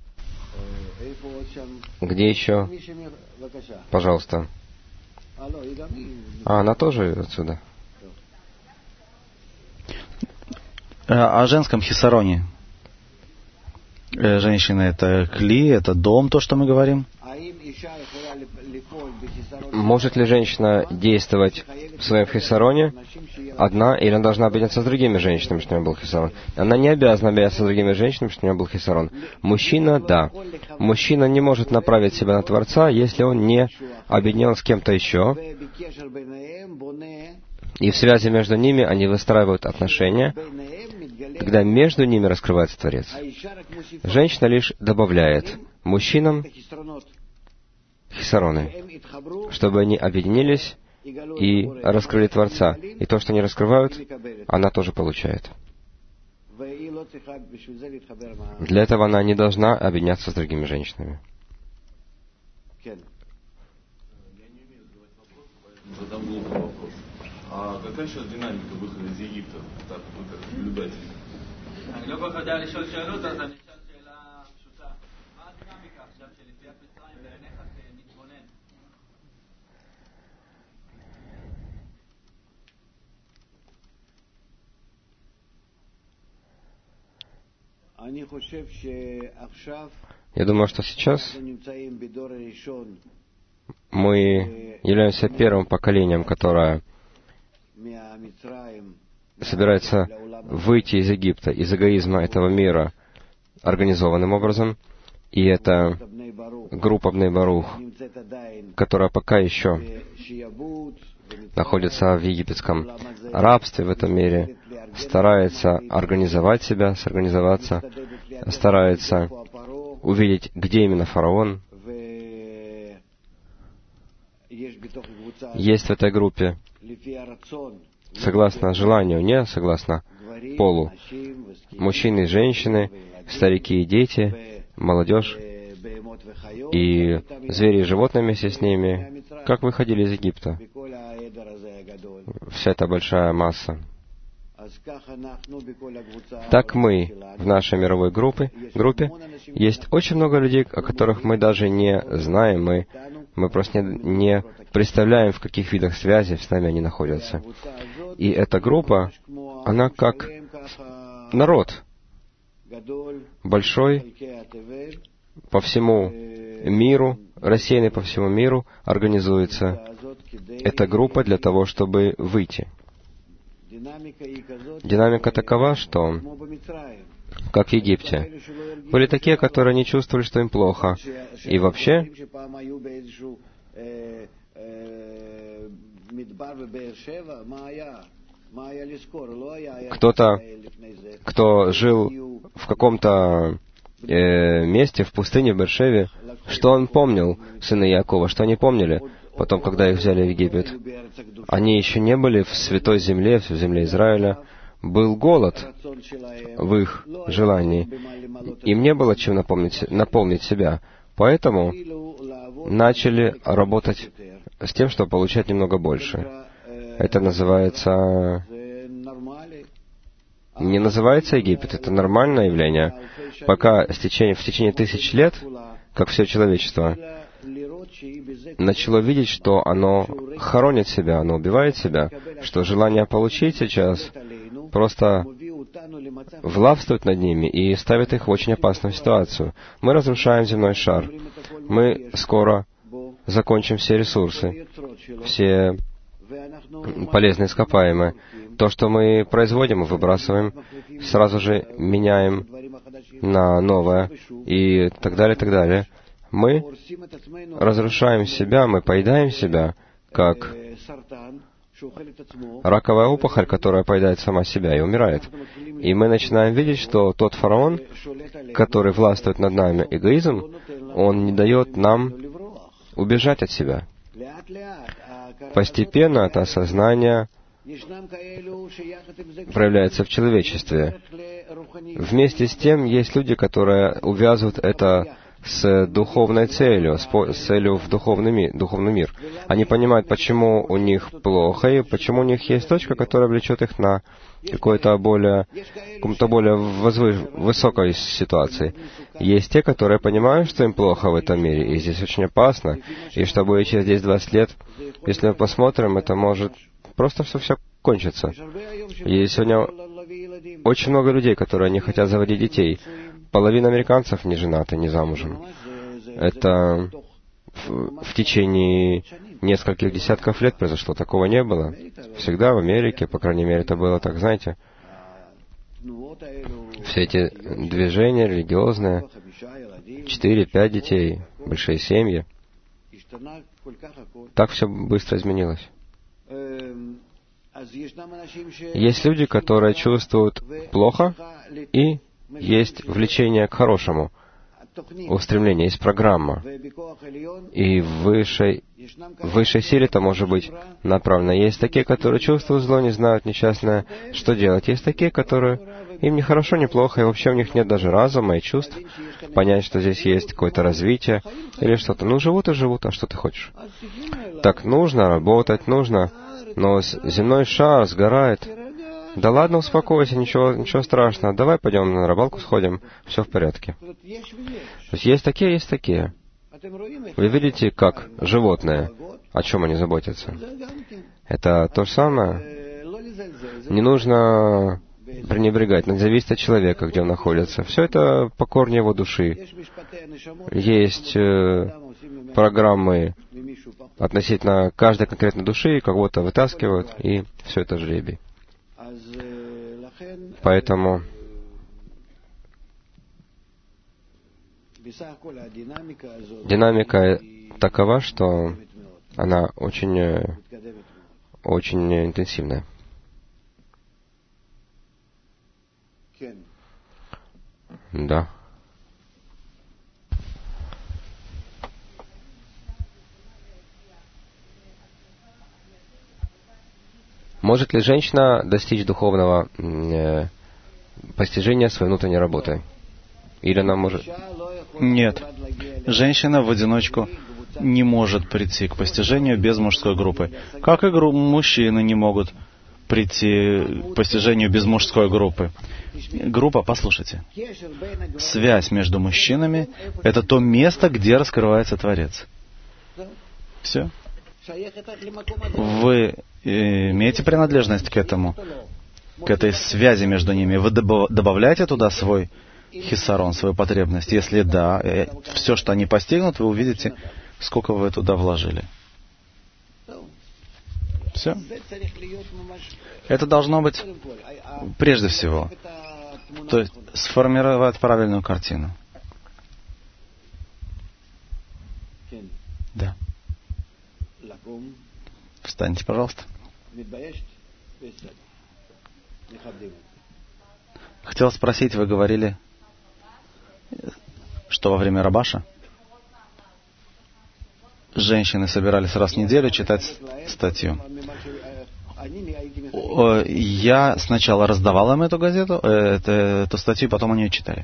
Где еще? Пожалуйста. Она тоже отсюда. О женском хисароне. Женщина — это кли, это дом, то, что мы говорим. Может ли женщина действовать в своем хисароне одна, или она должна объединяться с другими женщинами, чтобы у нее был хисарон? Она не обязана объединяться с другими женщинами, чтобы у нее был хисарон. Мужчина — да. Мужчина не может направить себя на Творца, если он не объединен с кем-то еще. И в связи между ними они выстраивают отношения, когда между ними раскрывается Творец. Женщина лишь добавляет мужчинам хисароны, чтобы они объединились и раскрыли Творца. И то, что они раскрывают, она тоже получает. Для этого она не должна объединяться с другими женщинами. Задам глупый вопрос. А какая сейчас динамика выхода из Египта? Так, вы как наблюдатель. אני לא כל כך יודע לשאול שאלות, אז אני אשאל שאלה פשוטה. מה הדינמיקה עכשיו של יציאת מצרים בעיניך כמתבונן? Я думаю, что сейчас мы являемся первым поколением, которое собирается выйти из Египта, из эгоизма этого мира организованным образом. И это группа Бней Барух, которая пока еще находится в египетском рабстве в этом мире, старается организовать себя, сорганизоваться, старается увидеть, где именно фараон. Есть в этой группе, согласно желанию, не согласно полу, мужчины и женщины, старики и дети, молодежь, и звери и животные вместе с ними, как выходили из Египта. Вся эта большая масса. Так мы в нашей мировой группе есть очень много людей, о которых мы даже не знаем, мы просто не представляем, в каких видах связи с нами они находятся. И эта группа, она как народ, большой, по всему миру, рассеянный по всему миру, организуется. Эта группа для того, чтобы выйти. Динамика такова, что, как в Египте, были такие, которые не чувствовали, что им плохо. И вообще, кто-то, кто жил в каком-то месте, в пустыне, в Бершеве, что он помнил, сыны Якова, что они помнили, потом, когда их взяли в Египет? Они еще не были в святой земле, в земле Израиля. Был голод в их желании. Им не было чем наполнить себя. Поэтому начали работать с тем, чтобы получать немного больше. Это называется... Не называется Египет, это нормальное явление. Пока в течение 1000 лет, как все человечество, начало видеть, что оно хоронит себя, оно убивает себя, что желание получить сейчас просто властвует над ними и ставит их в очень опасную ситуацию. Мы разрушаем земной шар. Мы скоро закончим все ресурсы, все полезные ископаемые. То, что мы производим и выбрасываем, сразу же меняем на новое и так далее, так далее. Мы разрушаем себя, мы поедаем себя, как раковая опухоль, которая поедает сама себя и умирает. И мы начинаем видеть, что тот фараон, который властвует над нами, эгоизм, он не дает нам убежать от себя. Постепенно это осознание проявляется в человечестве. Вместе с тем есть люди, которые увязывают это с духовной целью, с целью в духовный мир. Они понимают, почему у них плохо, и почему у них есть точка, которая влечет их на какую-то более высокой ситуации. Есть те, которые понимают, что им плохо в этом мире, и здесь очень опасно, и что будет через 10-20 лет, если мы посмотрим, это может просто все кончиться. И сегодня очень много людей, которые не хотят заводить детей. Половина американцев не женаты, не замужем. Это в течение нескольких десятков лет произошло. Такого не было. Всегда в Америке, по крайней мере, это было так, знаете. Все эти движения религиозные, 4-5 детей, большие семьи. Так все быстро изменилось. Есть люди, которые чувствуют плохо, и есть влечение к хорошему. устремление, есть программа. И в высшей силе это может быть направлено. Есть такие, которые чувствуют зло, не знают несчастное, что делать. Есть такие, которые им не хорошо, не плохо, и вообще у них нет даже разума и чувств понять, что здесь есть какое-то развитие или что-то. Ну, живут и живут, а что ты хочешь? Так нужно работать, нужно, но земной шар сгорает. Да ладно, успокойся, ничего страшного. Давай пойдем на рыбалку сходим, все в порядке. То есть такие, есть такие. Вы видите, как животные, о чем они заботятся? Это то же самое. Не нужно пренебрегать, но зависит от человека, где он находится. Все это по корню его души. Есть программы относительно каждой конкретной души, кого-то вытаскивают, и все это жребий. Поэтому динамика такова, что она очень интенсивная. Да. Может ли женщина достичь духовного постижения своей внутренней работы? Или она может... Нет. Женщина в одиночку не может прийти к постижению без мужской группы. Как и мужчины не могут прийти к постижению без мужской группы. Группа, послушайте. Связь между мужчинами — это то место, где раскрывается Творец. Все. Вы имеете принадлежность к этому, к этой связи между ними? Вы добавляете туда свой хисарон, свою потребность? Если да, все, что они постигнут, вы увидите, сколько вы туда вложили. Все. Это должно быть прежде всего. То есть сформировать правильную картину. Да. Встаньте, пожалуйста. Хотел спросить, вы говорили, что во время Рабаша женщины собирались раз в неделю читать статью. Я сначала раздавал им эту газету, эту статью, потом они ее читали.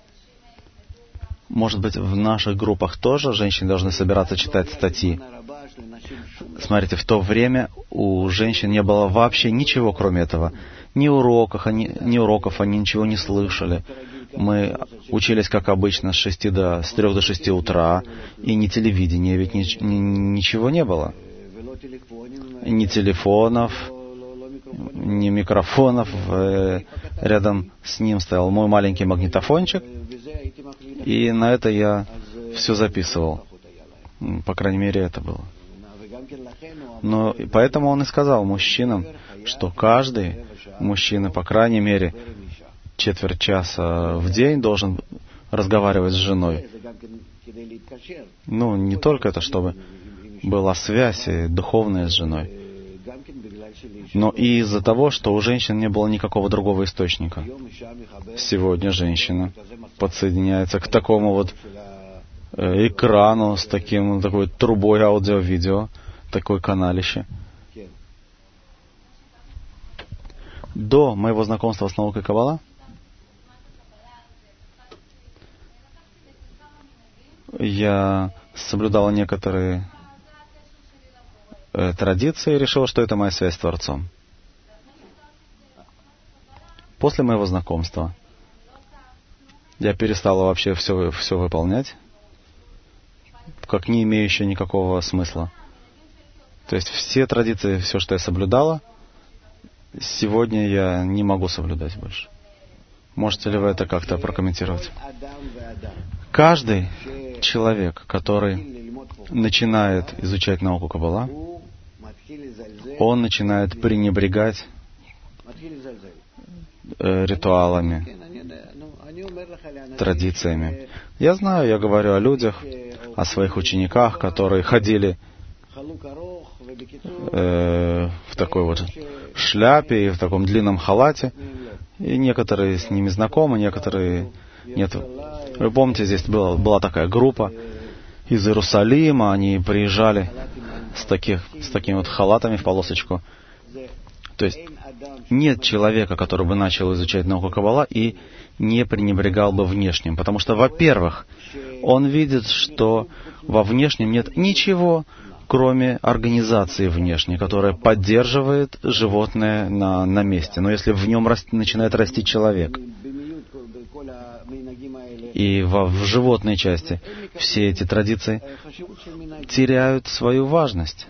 Может быть, в наших группах тоже женщины должны собираться читать статьи. Смотрите, в то время у женщин не было вообще ничего, кроме этого. Ни уроков, они ничего не слышали. Мы учились, как обычно, с 3 до 6 утра, и ни телевидения, ведь ничего не было. Ни телефонов, ни микрофонов. Рядом с ним стоял мой маленький магнитофончик, и на это я все записывал. По крайней мере, это было. Но поэтому он и сказал мужчинам, что каждый мужчина, по крайней мере, четверть часа в день должен разговаривать с женой. Ну, не только это, чтобы была связь духовная с женой, но и из-за того, что у женщин не было никакого другого источника. Сегодня женщина подсоединяется к такому вот экрану с такой трубой аудио-видео, такое каналище. До моего знакомства с наукой Каббала я соблюдал некоторые традиции и решил, что это моя связь с Творцом. После моего знакомства я перестал вообще все выполнять, как не имеющее никакого смысла. То есть все традиции, все, что я соблюдала, сегодня я не могу соблюдать больше. Можете ли вы это как-то прокомментировать? Каждый человек, который начинает изучать науку Каббала, он начинает пренебрегать ритуалами, традициями. Я знаю, я говорю о людях, о своих учениках, которые ходили в такой вот шляпе и в таком длинном халате. И некоторые с ними знакомы, некоторые нет. Вы помните, здесь была такая группа из Иерусалима, они приезжали с такими вот халатами в полосочку. То есть нет человека, который бы начал изучать науку Каббала и не пренебрегал бы внешним. Потому что, во-первых, он видит, что во внешнем нет ничего, кроме организации внешней, которая поддерживает животное на месте. Но если в нем начинает расти человек, и в животной части все эти традиции теряют свою важность.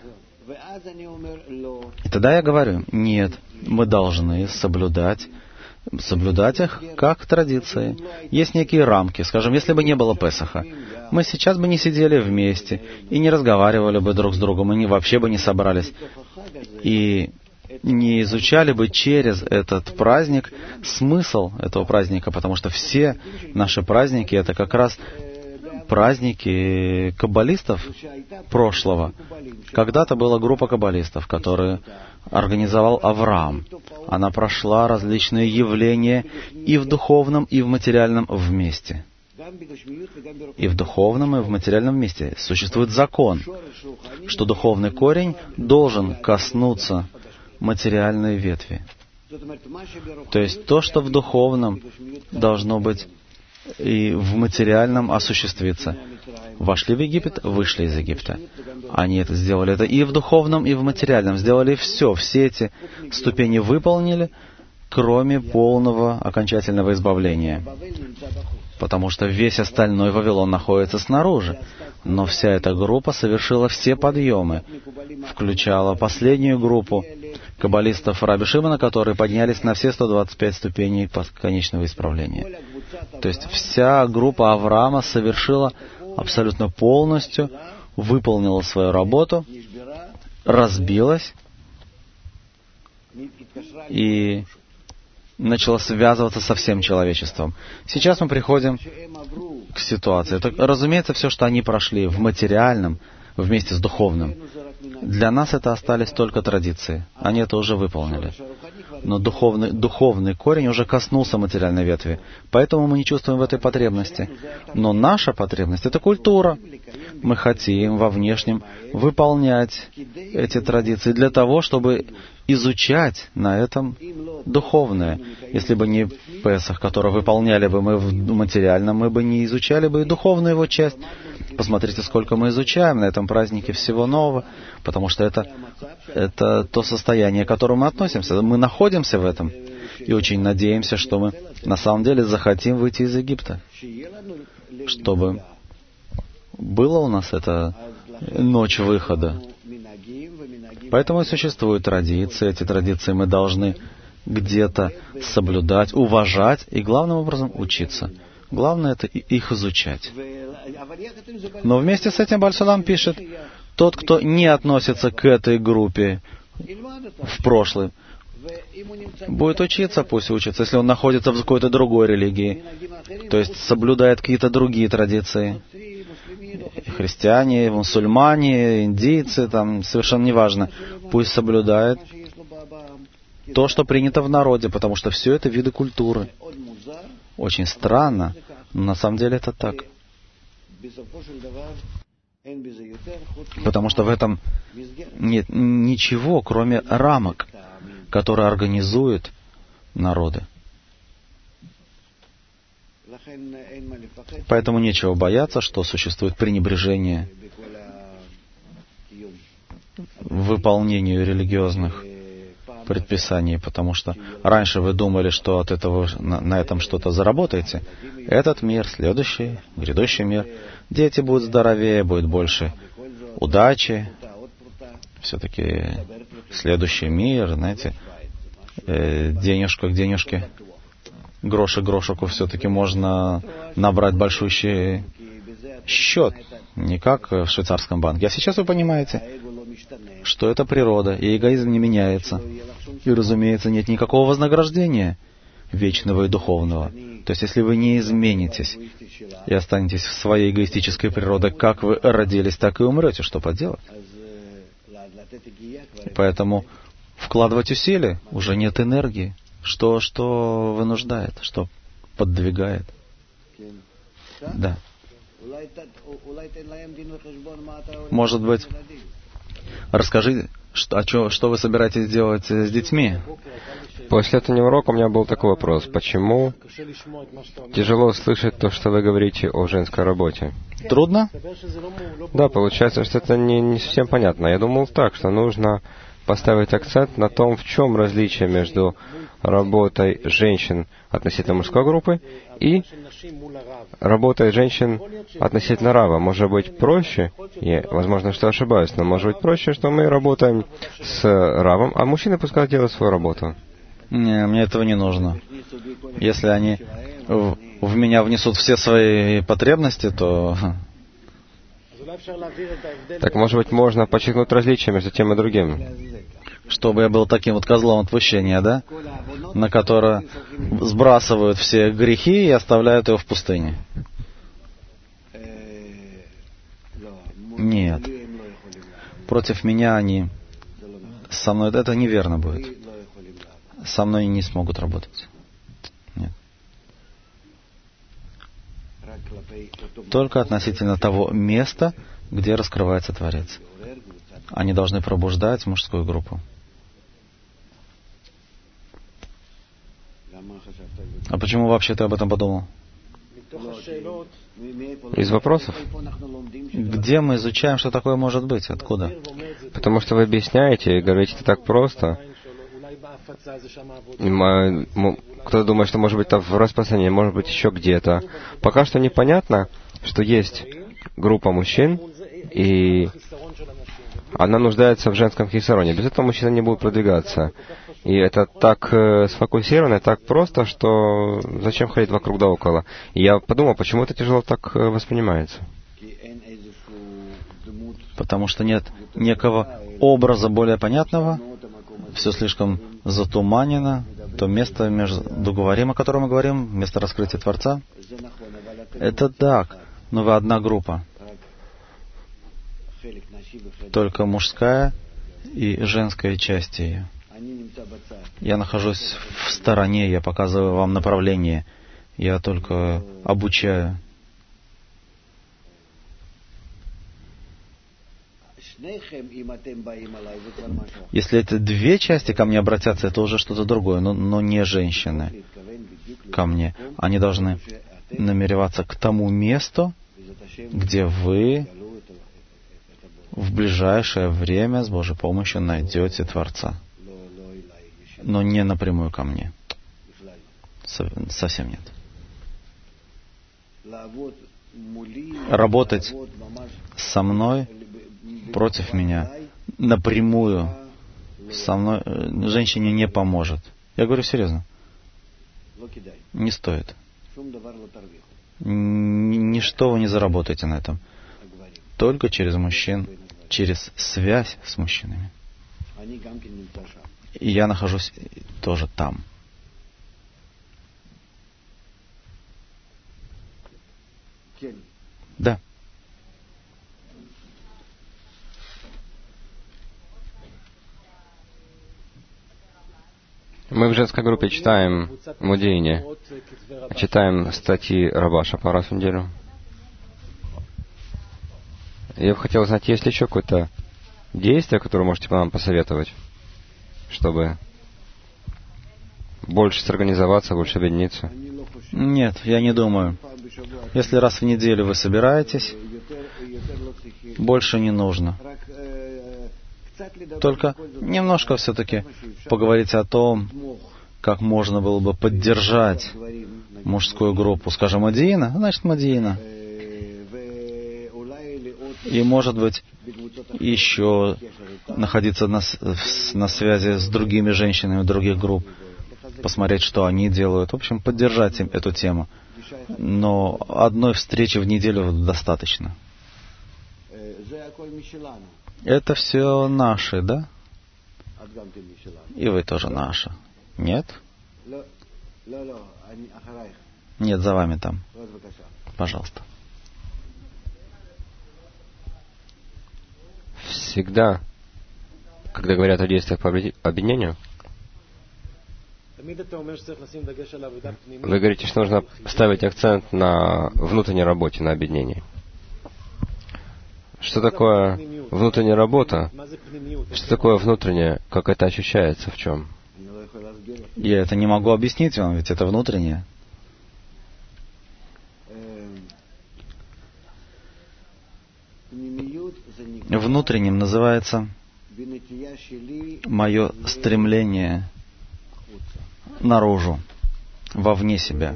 И тогда я говорю, нет, мы должны соблюдать их как традиции. Есть некие рамки. Скажем, если бы не было Песаха, мы сейчас бы не сидели вместе и не разговаривали бы друг с другом, и вообще бы не собрались. И не изучали бы через этот праздник смысл этого праздника, потому что все наши праздники — это как раз праздники каббалистов прошлого. Когда-то была группа каббалистов, которую организовал Авраам. Она прошла различные явления и в духовном, и в материальном вместе. И в духовном, и в материальном вместе. Существует закон, что духовный корень должен коснуться материальной ветви. То есть то, что в духовном должно быть и в материальном осуществиться. Вошли в Египет, вышли из Египта. Они сделали это и в духовном, и в материальном. Сделали все эти ступени выполнили, кроме полного окончательного избавления. Потому что весь остальной Вавилон находится снаружи. Но вся эта группа совершила все подъемы, включала последнюю группу каббалистов Раби Шимона, которые поднялись на все 125 ступеней конечного исправления. То есть вся группа Авраама совершила абсолютно полностью, выполнила свою работу, разбилась и начала связываться со всем человечеством. Сейчас мы приходим к ситуации. Так, разумеется, все, что они прошли в материальном, вместе с духовным, для нас это остались только традиции. Они это уже выполнили. Но духовный корень уже коснулся материальной ветви. Поэтому мы не чувствуем в этой потребности. Но наша потребность — это культура. Мы хотим во внешнем выполнять эти традиции для того, чтобы изучать на этом духовное. Если бы не Песах, который выполняли бы мы в материальном, мы бы не изучали бы и духовную его часть. Посмотрите, сколько мы изучаем на этом празднике всего нового, потому что это то состояние, к которому мы относимся. Мы находимся в этом и очень надеемся, что мы на самом деле захотим выйти из Египта, чтобы была у нас эта ночь выхода. Поэтому и существуют традиции. Эти традиции мы должны где-то соблюдать, уважать и, главным образом, учиться. Главное — это их изучать. Но вместе с этим Баль-Сулам пишет, тот, кто не относится к этой группе в прошлом, будет учиться, пусть учится, если он находится в какой-то другой религии, то есть соблюдает какие-то другие традиции. Христиане, мусульмане, индийцы, там совершенно неважно, пусть соблюдает то, что принято в народе, потому что все это виды культуры. Очень странно, но на самом деле это так. Потому что в этом нет ничего, кроме рамок, которые организуют народы. Поэтому нечего бояться, что существует пренебрежение выполнению религиозных предписаний, потому что раньше вы думали, что от этого на этом что-то заработаете. Этот мир, следующий, грядущий мир, дети будут здоровее, будет больше удачи. Все-таки следующий мир, знаете, денежка к денежке, гроша к грошику, все-таки можно набрать большущий счет, не как в швейцарском банке. А сейчас вы понимаете, что это природа, и эгоизм не меняется. И, разумеется, нет никакого вознаграждения вечного и духовного. То есть, если вы не изменитесь и останетесь в своей эгоистической природе, как вы родились, так и умрете. Что поделать? Поэтому вкладывать усилия уже нет энергии. Что вынуждает, что поддвигает. Да. Может быть, расскажи, что вы собираетесь делать с детьми? После этого урока у меня был такой вопрос. Почему тяжело слышать то, что вы говорите о женской работе? Трудно? Да, получается, что это не совсем понятно. Я думал так, что нужно поставить акцент на том, в чем различие между работой женщин относительно мужской группы и работой женщин относительно рава. Может быть, проще, возможно, что ошибаюсь, но может быть проще, что мы работаем с равом, а мужчины пускай делают свою работу. Не, мне этого не нужно. Если они в меня внесут все свои потребности, то... Так, может быть, можно подчеркнуть различия между тем и другим? Чтобы я был таким вот козлом отпущения, да? На которое сбрасывают все грехи и оставляют его в пустыне. Нет. Против меня они... Со мной это неверно будет. Со мной не смогут работать. Нет. Только относительно того места, где раскрывается Творец. Они должны пробуждать мужскую группу. А почему вообще ты об этом подумал? Из вопросов? Где мы изучаем, что такое может быть? Откуда? Потому что вы объясняете и говорите это так просто. Кто-то думает, что может быть там в распространении, может быть еще где-то. Пока что непонятно, что есть группа мужчин, и она нуждается в женском хисароне. Без этого мужчина не будет продвигаться. И это так сфокусировано, так просто, что зачем ходить вокруг да около. И я подумал, почему это тяжело так воспринимается. Потому что нет некого образа более понятного, все слишком затуманено, то место между говорим, о котором мы говорим, место раскрытия Творца. Это так, но вы одна группа. Только мужская и женская части ее. Я нахожусь в стороне, я показываю вам направление, я только обучаю. Если это две части ко мне обратятся, это уже что-то другое, но не женщины ко мне. Они должны намереваться к тому месту, где вы в ближайшее время с Божьей помощью найдете Творца. Но не напрямую ко мне. Совсем нет. Работать со мной, против меня, напрямую со мной, женщине не поможет. Я говорю серьезно. Не стоит. Ничто вы не заработаете на этом. Только через мужчин, через связь с мужчинами. И я нахожусь тоже там. Да. Мы в женской группе читаем Мудейни, читаем статьи Раба Шапа раз в неделю. Я бы хотел узнать, есть ли еще какое-то действие, которое можете нам посоветовать, чтобы больше сорганизоваться, больше объединиться? Нет, я не думаю. Если раз в неделю вы собираетесь, больше не нужно. Только немножко все-таки поговорить о том, как можно было бы поддержать мужскую группу. Скажем, Модиина, значит Модиина. И, может быть, еще находиться на связи с другими женщинами других групп, посмотреть, что они делают. В общем, поддержать им эту тему. Но одной встречи в неделю достаточно. Это все наши, да? И вы тоже наши. Нет? Нет, за вами там. Пожалуйста. Всегда, когда говорят о действиях по объединению, Вы говорите, что нужно ставить акцент на внутренней работе, на объединении. Что такое внутренняя работа? Что такое внутреннее? Как это ощущается? В чем? Я это не могу объяснить вам, ведь это внутреннее. Внутренним называется мое стремление наружу, вовне себя,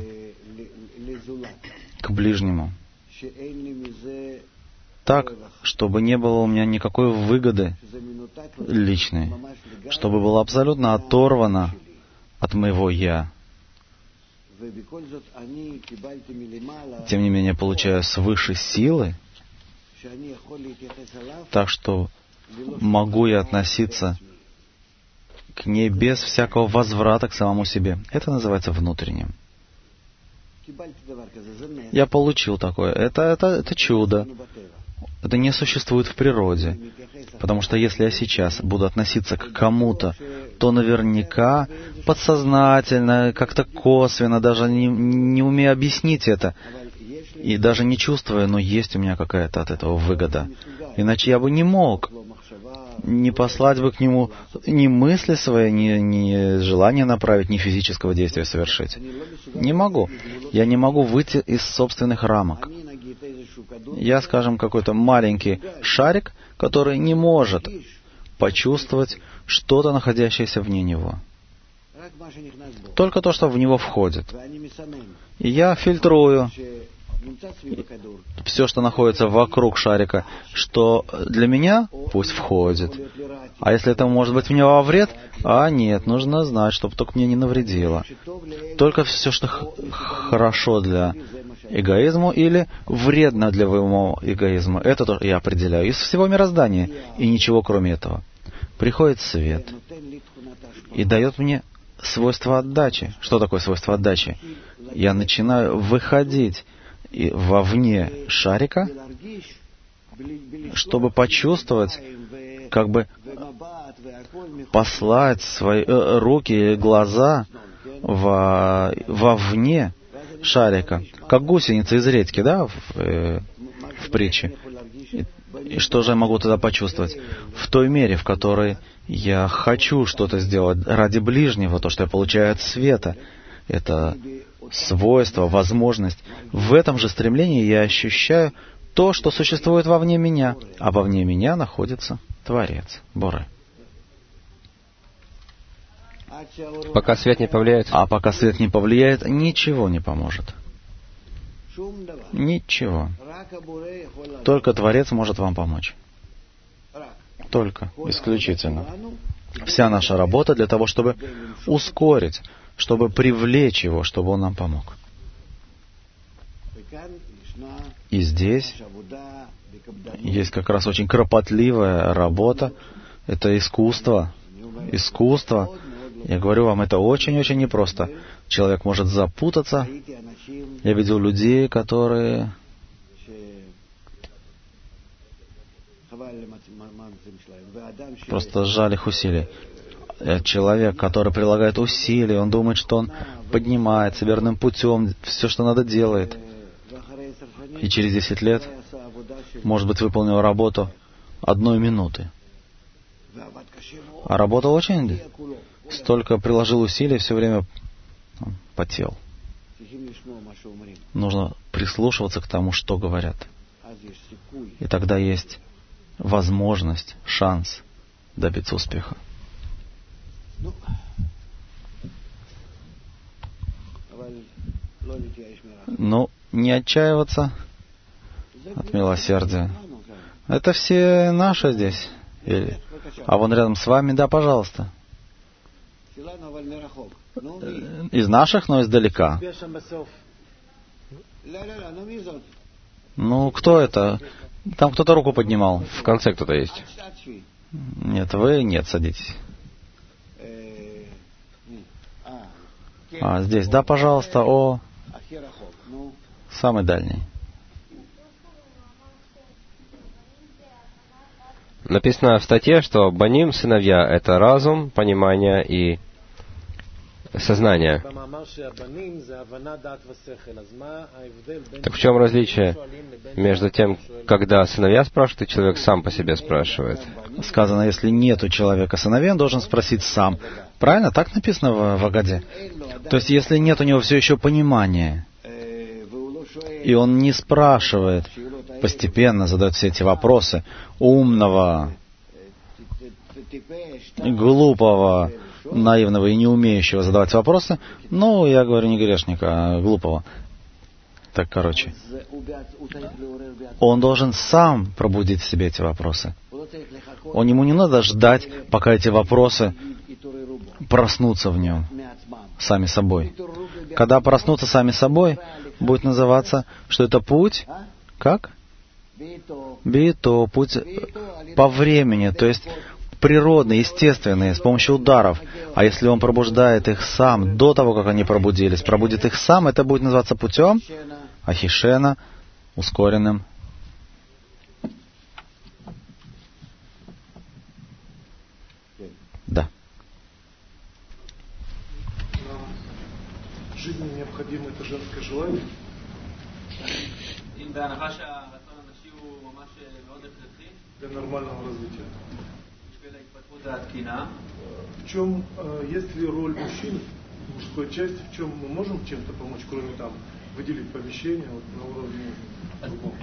к ближнему. Так, чтобы не было у меня никакой выгоды личной, чтобы было абсолютно оторвано от моего «я». Тем не менее, получаю свыше силы, так что могу я относиться к ней без всякого возврата к самому себе. Это называется внутренним. Я получил такое. Это чудо. Это не существует в природе. Потому что если я сейчас буду относиться к кому-то, то наверняка подсознательно, как-то косвенно, даже не умея объяснить это, и даже не чувствуя, но есть у меня какая-то от этого выгода. Иначе я бы не мог не послать бы к нему ни мысли свои, ни желания направить, ни физического действия совершить. Не могу. Я не могу выйти из собственных рамок. Я, скажем, какой-то маленький шарик, который не может почувствовать что-то, находящееся вне него. Только то, что в него входит. И я фильтрую все, что находится вокруг шарика, что для меня пусть входит. А если это может быть мне во вред, нет, нужно знать, чтобы только мне не навредило. Только все, что хорошо для эгоизма или вредно для моего эгоизма, это тоже я определяю из всего мироздания, и ничего кроме этого. Приходит свет и дает мне свойство отдачи. Что такое свойство отдачи? Я начинаю выходить вовне шарика, чтобы почувствовать, как бы послать свои руки и глаза вовне шарика, как гусеница из редьки, да, в притче. И что же я могу тогда почувствовать? В той мере, в которой я хочу что-то сделать ради ближнего, то, что я получаю от света, это свойство, возможность. В этом же стремлении я ощущаю то, что существует вовне меня, а вовне меня находится Творец, Боре. Пока свет не повлияет. А пока свет не повлияет, ничего не поможет. Ничего. Только Творец может вам помочь. Только, исключительно. Вся наша работа для того, чтобы ускорить, чтобы привлечь его, чтобы он нам помог. И здесь есть как раз очень кропотливая работа. Это искусство. Искусство. Я говорю вам, это очень-очень непросто. Человек может запутаться. Я видел людей, которые просто сжали их усилий. Человек, который прилагает усилия, он думает, что он поднимается верным путем, все, что надо, делает. И через 10 лет, может быть, выполнил работу 1 минуты. А работал очень, столько приложил усилий, все время потел. Нужно прислушиваться к тому, что говорят. И тогда есть возможность, шанс добиться успеха. Но не отчаиваться от милосердия. Это все наши здесь. А вон рядом с вами, да, пожалуйста. Из наших, но издалека. Ну, кто это? Там кто-то руку поднимал. В конце кто-то есть. Нет, вы нет, садитесь. Здесь, да, пожалуйста, самый дальний. Написано в статье, что баним, сыновья, это разум, понимание и сознания. Так в чем различие между тем, когда сыновья спрашивают, и человек сам по себе спрашивает? Сказано, если нет у человека сыновей, он должен спросить сам. Правильно? Так написано в Агаде. То есть, если нет у него все еще понимания, и он не спрашивает, постепенно задает все эти вопросы, умного, глупого, наивного и не умеющего задавать вопросы, ну, я говорю не грешника, а глупого. Так, короче. Он должен сам пробудить в себе эти вопросы. Ему не надо ждать, пока эти вопросы проснутся в нем сами собой. Когда проснутся сами собой, будет называться, что это путь, как? Бито, путь по времени, то есть природный, естественный, с помощью ударов. А если он пробуждает их сам, до того, как они пробудились, пробудит их сам, это будет называться путем Ахишена, ускоренным. Да. Жизни необходимо это женское желание? Для нормального развития. В чем, есть ли роль мужчин в мужской части, в чем мы можем чем-то помочь, кроме там выделить помещение вот, на уровне другом?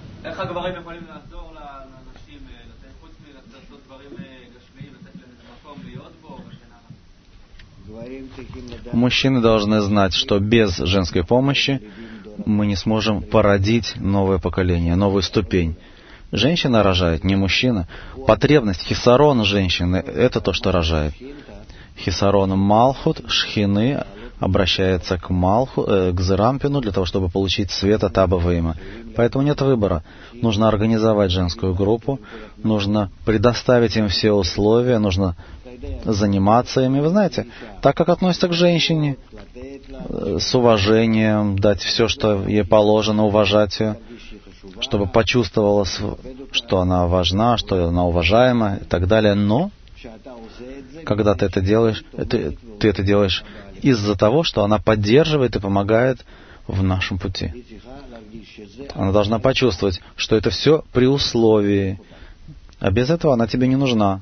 Мужчины должны знать, что без женской помощи мы не сможем породить новое поколение, новую ступень. Женщина рожает, не мужчина. Потребность, хисарон женщины — это то, что рожает. Хисарон Малхут, Шхины, обращается к к Зерампину для того, чтобы получить свет от Аба Вейма. Поэтому нет выбора. Нужно организовать женскую группу, нужно предоставить им все условия, нужно заниматься ими. Вы знаете, так как относятся к женщине, с уважением, дать все, что ей положено, уважать ее, чтобы почувствовала, что она важна, что она уважаема и так далее. Но, когда ты это делаешь, ты это делаешь из-за того, что она поддерживает и помогает в нашем пути. Она должна почувствовать, что это все при условии, а без этого она тебе не нужна.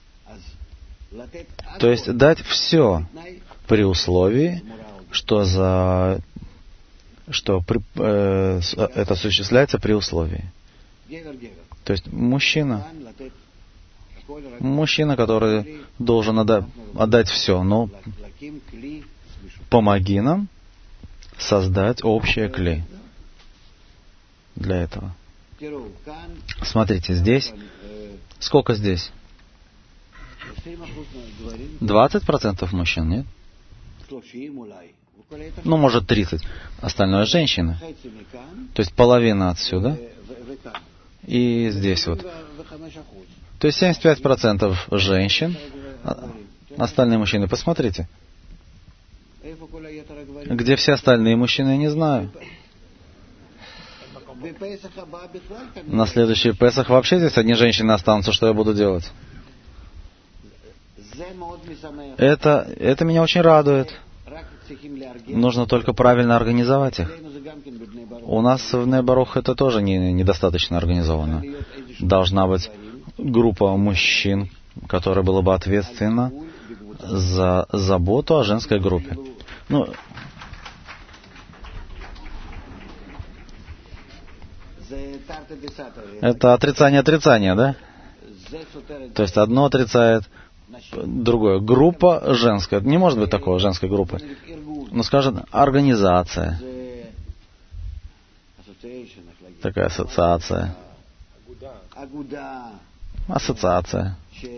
То есть дать все при условии, что это осуществляется при условии. То есть мужчина, который должен отдать все, но помоги нам создать общее клей для этого. Смотрите, здесь, сколько здесь? 20% мужчин, нет? Ну, может, 30. Остальное женщины. То есть половина отсюда. И здесь вот. То есть 75% женщин, остальные мужчины. Посмотрите. Где все остальные мужчины, я не знаю. На следующий Песах вообще здесь одни женщины останутся. Что я буду делать? Это меня очень радует. Нужно только правильно организовать их. У нас в Ней-Барух это тоже недостаточно организовано. Должна быть группа мужчин, которая была бы ответственна за заботу о женской группе. Ну, это отрицание, да? То есть одно отрицает другое. Группа женская. Не может быть такого женской группы. Ну, скажем, организация. Такая ассоциация. Ассоциация.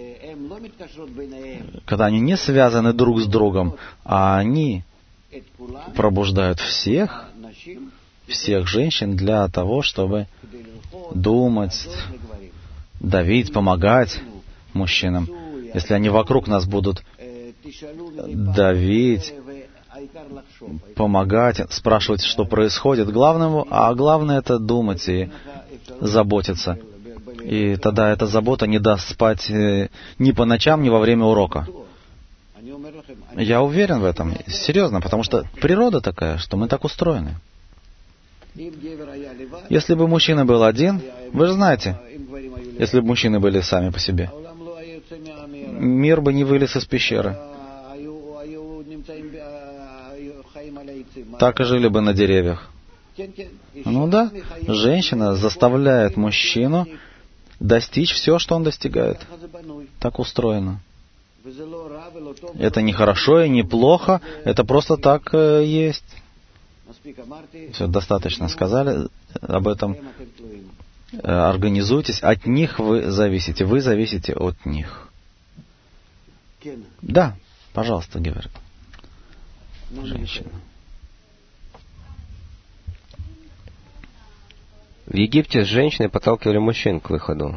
Когда они не связаны друг с другом, а они пробуждают всех женщин для того, чтобы думать, давить, помогать мужчинам. Если они вокруг нас будут давить, помогать, спрашивать, что происходит, главное это думать и заботиться. И тогда эта забота не даст спать ни по ночам, ни во время урока. Я уверен в этом, серьезно, потому что природа такая, что мы так устроены. Если бы мужчина был один, вы же знаете, если бы мужчины были сами по себе, мир бы не вылез из пещеры. Так и жили бы на деревьях. Ну да, женщина заставляет мужчину достичь все, что он достигает. Так устроено. Это не хорошо и не плохо, это просто так есть. Все, достаточно сказали об этом. Организуйтесь, от них вы зависите от них. Да, пожалуйста, говорит женщина. В Египте женщины подталкивали мужчин к выходу.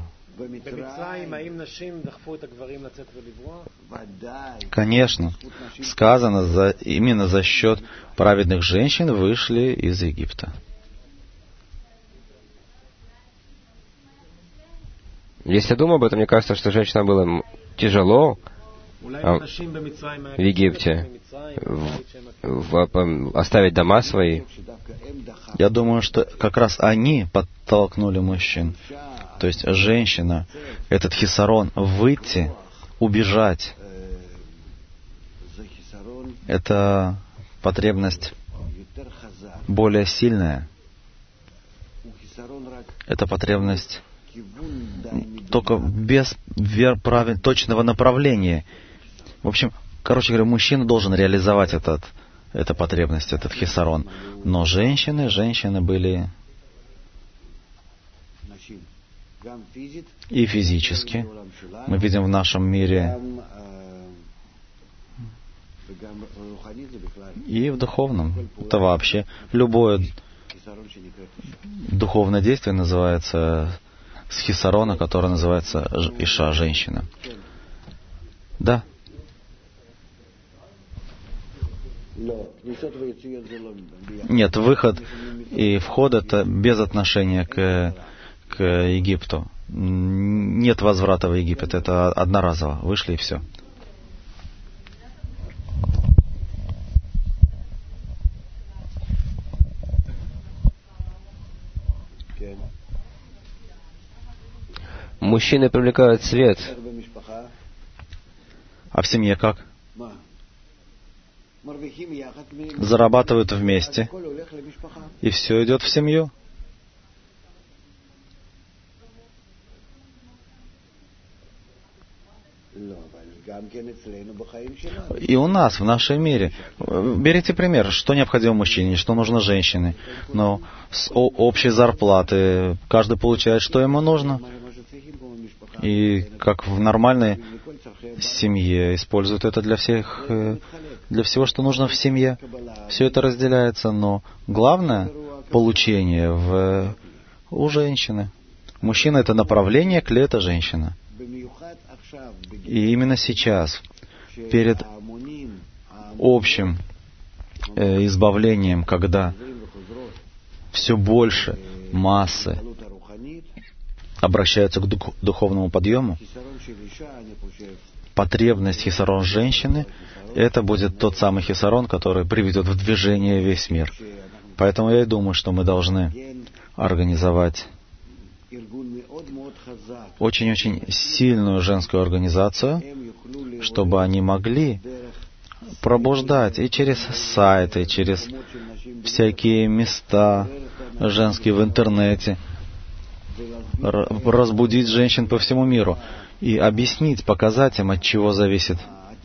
Конечно, сказано, именно за счет праведных женщин вышли из Египта. Если я думаю об этом, мне кажется, что женщинам было тяжело в Египте оставить дома свои. Я думаю, что как раз они подтолкнули мужчин. То есть женщина, этот хисарон, выйти, убежать. Это потребность более сильная. Это потребность только без точного направления. В общем, короче говоря, мужчина должен реализовать эту потребность, этот хисарон. Но женщины были и физически. Мы видим в нашем мире и в духовном. Это вообще любое духовное действие называется с хисарона, которое называется иша, женщина. Да. Нет, выход и вход — это без отношения к Египту. Нет возврата в Египет, это одноразово. Вышли и все. Мужчины привлекают свет. А в семье как? Зарабатывают вместе, и все идет в семью. И у нас, в нашем мире. Берите пример, что необходимо мужчине, что нужно женщине. Но с общей зарплаты каждый получает, что ему нужно. И как в нормальной семье используют это для всего, что нужно в семье. Все это разделяется, но главное получение у женщины. Мужчина — это направление, клей — это женщина. И именно сейчас, перед общим избавлением, когда все больше массы обращаются к духовному подъему, потребность хисарон женщины — это будет тот самый хисарон, который приведет в движение весь мир. Поэтому я и думаю, что мы должны организовать очень-очень сильную женскую организацию, чтобы они могли пробуждать и через сайты, и через всякие места женские в интернете, разбудить женщин по всему миру и объяснить, показать им, от чего зависит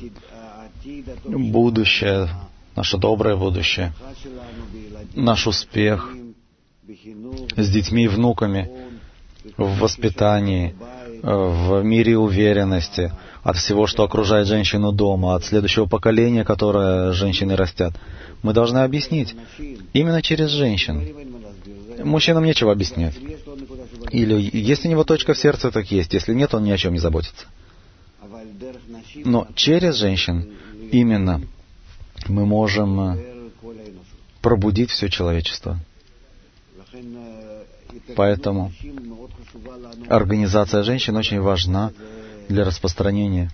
будущее, наше доброе будущее, наш успех с детьми и внуками, в воспитании, в мире уверенности, от всего, что окружает женщину дома, от следующего поколения, которое женщины растят. Мы должны объяснить именно через женщин. Мужчинам нечего объяснять. Или есть у него точка в сердце, так есть. Если нет, он ни о чем не заботится. Но через женщин именно мы можем пробудить все человечество. Поэтому организация женщин очень важна для распространения.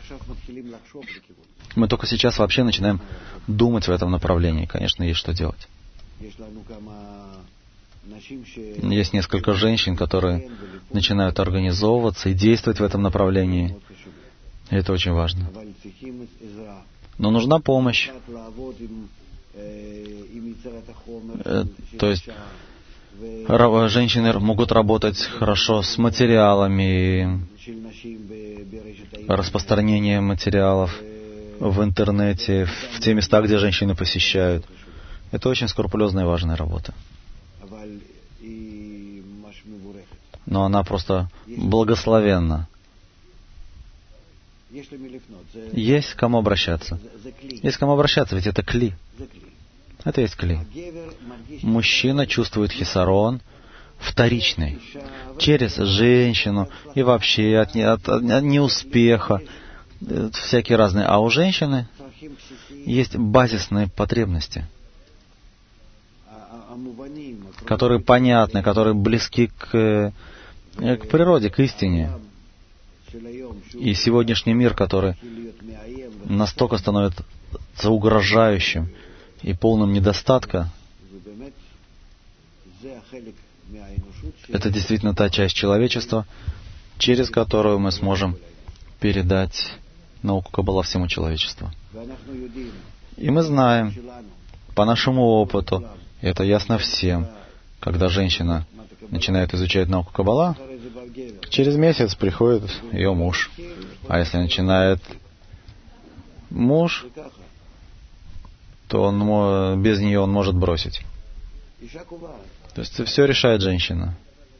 Мы только сейчас вообще начинаем думать в этом направлении. Конечно, есть что делать. Есть несколько женщин, которые начинают организовываться и действовать в этом направлении. И это очень важно. Но нужна помощь. То есть женщины могут работать хорошо с материалами, распространением материалов в интернете, в те места, где женщины посещают. Это очень скрупулезная и важная работа. Но она просто благословенна. Есть к кому обращаться. Есть к кому обращаться, ведь это кли. Это есть кли. Мужчина чувствует хисарон вторичный через женщину и вообще от неуспеха, всякие разные. А у женщины есть базисные потребности, которые понятны, которые близки к природе, к истине. И сегодняшний мир, который настолько становится угрожающим и полным недостатка, это действительно та часть человечества, через которую мы сможем передать науку Каббала всему человечеству. И мы знаем, по нашему опыту, и это ясно всем, когда женщина начинает изучать науку Каббала, через месяц приходит ее муж. А если начинает муж, то он, без нее он может бросить. То есть все решает женщина.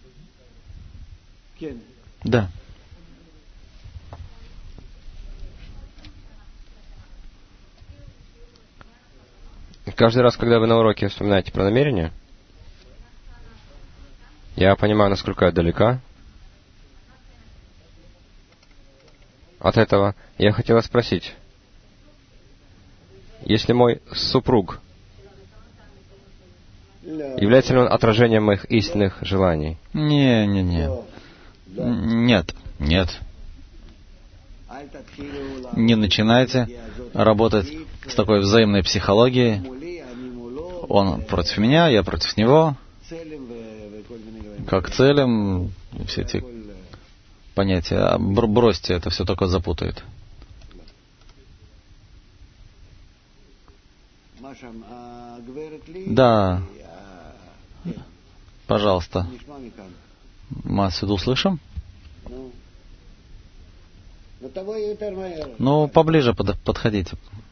Да. Каждый раз, когда вы на уроке вспоминаете про намерение, я понимаю, насколько я далека от этого. Я хотела спросить, если мой супруг, является ли он отражением моих истинных желаний? Нет. Не начинайте работать с такой взаимной психологией. Он против меня, я против него. Как целям, все эти понятия. Бросьте, это все только запутает. Да. Пожалуйста. Мы отсюда услышим? Ну, поближе подходите.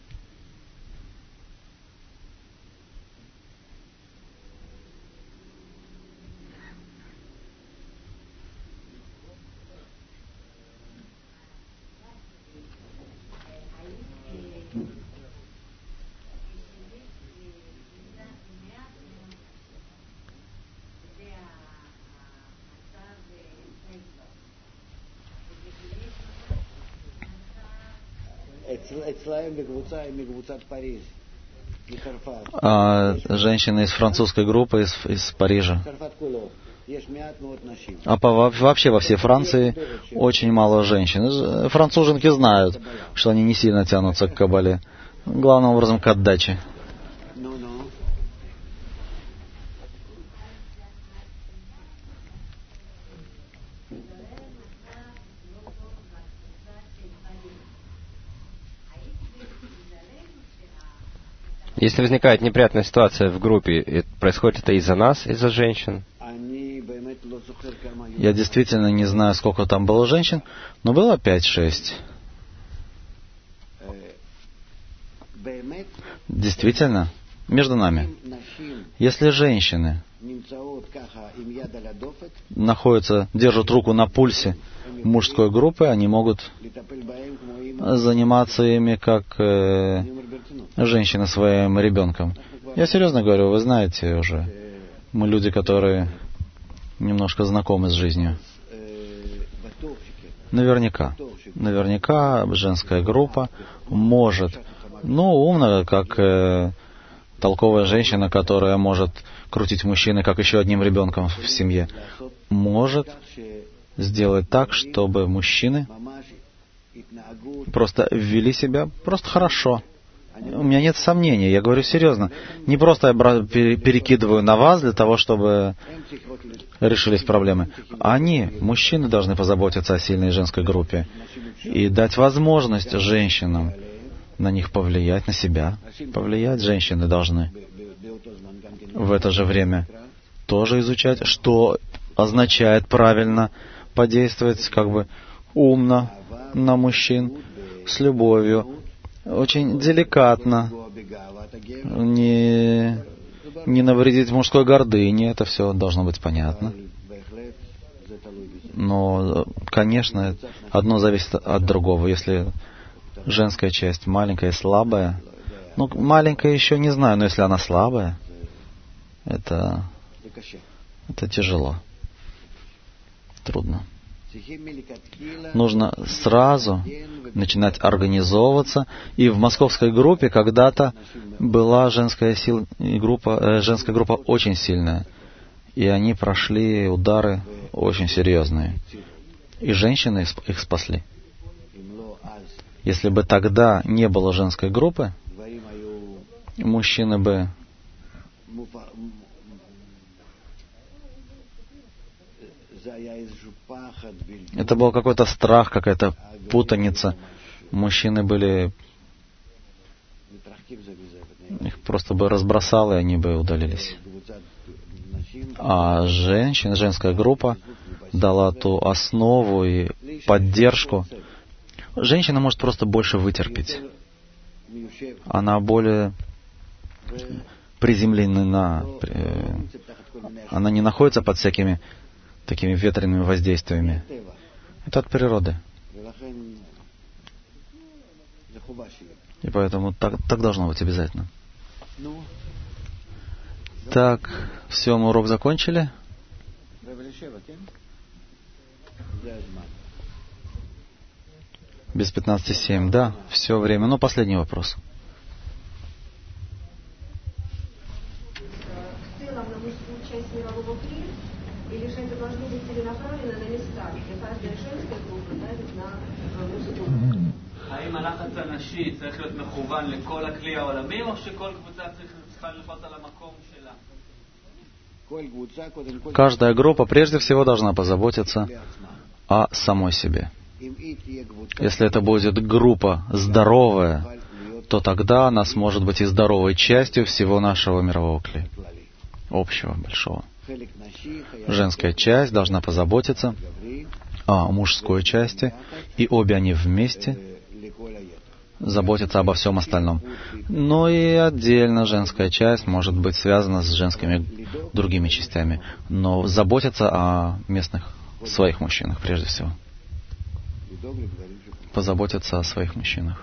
Женщины из французской группы, из Парижа. А вообще во всей Франции очень мало женщин. Француженки знают, что они не сильно тянутся к Каббале. Главным образом к отдаче. Если возникает неприятная ситуация в группе, происходит это из-за нас, из-за женщин? Я действительно не знаю, сколько там было женщин, но было 5-6. Действительно, между нами. Если женщины находятся, держат руку на пульсе мужской группы, они могут заниматься ими как женщина своим ребенком. Я серьезно говорю, вы знаете уже, мы люди, которые немножко знакомы с жизнью. Наверняка женская группа может, умно, как толковая женщина, которая может крутить мужчины, как еще одним ребенком в семье, может сделать так, чтобы мужчины просто вели себя просто хорошо. У меня нет сомнений, я говорю серьезно. Не просто я перекидываю на вас для того, чтобы решились проблемы. Они, мужчины, должны позаботиться о сильной женской группе и дать возможность женщинам на них повлиять, на себя. Повлиять женщины должны. В это же время тоже изучать, что означает правильно подействовать, умно на мужчин, с любовью, очень деликатно, не навредить мужской гордыне, это все должно быть понятно. Но, конечно, одно зависит от другого. Если женская часть маленькая и слабая, маленькая еще не знаю, но если она слабая, это тяжело, трудно. Нужно сразу начинать организовываться. И в московской группе когда-то была женская группа очень сильная. И они прошли удары очень серьезные. И женщины их спасли. Если бы тогда не было женской группы, мужчины бы это был какой-то страх, какая-то путаница. Мужчины были... Их просто бы разбросало, и они бы удалились. А женская группа дала ту основу и поддержку. Женщина может просто больше вытерпеть. Она более приземлена. Она не находится под всякими такими ветреными воздействиями. Это от природы. И поэтому так должно быть обязательно. Так, все, мы урок закончили. Без 15:07, да, все время. Последний вопрос. В целом на мужскую часть мирового клира, или же это должно быть целенаправленно на местах, где каждая женская группа давит на мужскую? האם הלחץ הנשי צריך להיות מכוון לכל הכלי העולמי, או שכל קבוצה צריכה ללחוץ על המקום שלה? Каждая группа прежде всего должна позаботиться о самой себе. Если это будет группа здоровая, то тогда она сможет быть и здоровой частью всего нашего мирового кли, общего, большого. Женская часть должна позаботиться о мужской части, и обе они вместе заботятся обо всем остальном. Но и отдельно женская часть может быть связана с женскими другими частями, но заботятся о местных своих мужчинах прежде всего. Позаботиться о своих мужчинах.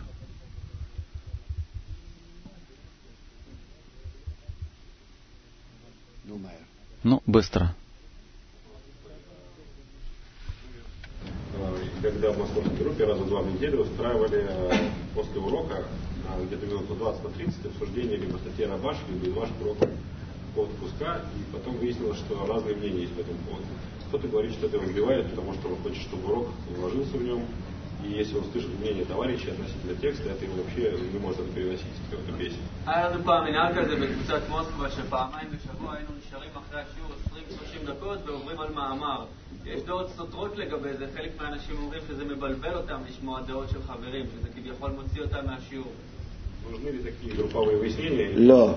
Быстро. Когда в московской группе раза в 2 в неделю устраивали после урока где-то минут по 20-30 обсуждение либо статьи Рабаш, либо из ваших уроков какого-то куска, и потом выяснилось, что разные мнения есть по этому поводу. Кто-то говорит, что это разбивает, потому что он хочет, чтобы урок уложился в нем, и если он слышит мнение товарища относительно текста, это ему вообще не может это переносить, как-то бесит. היה לנו פעם מנהל כזה בקבוצת מוסקבה שפעמיים בשבוע היינו נשארים אחרי השיעור 20-30 דקות ועוברים על מאמר. יש דעות סותרות לגבי זה, חלק מהאנשים אומרים שזה מבלבל אותם לשמוע דעות של חברים, שזה כביכול מוציא אותם מהשיעור. Нужны ли такие групповые выяснения? לא.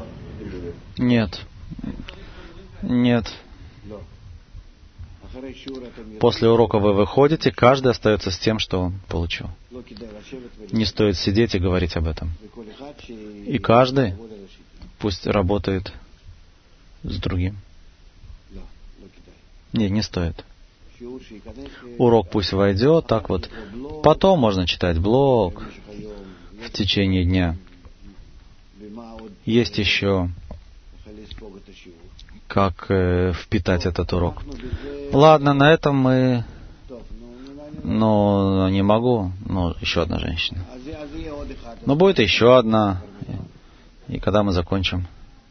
Нет. После урока вы выходите, каждый остается с тем, что он получил. Не стоит сидеть и говорить об этом. И каждый пусть работает с другим. Нет, не стоит. Урок пусть войдет, так вот. Потом можно читать блог в течение дня. Есть еще как впитать этот урок. Ладно, на этом мы... не могу. Еще одна женщина. Будет еще одна. И когда мы закончим?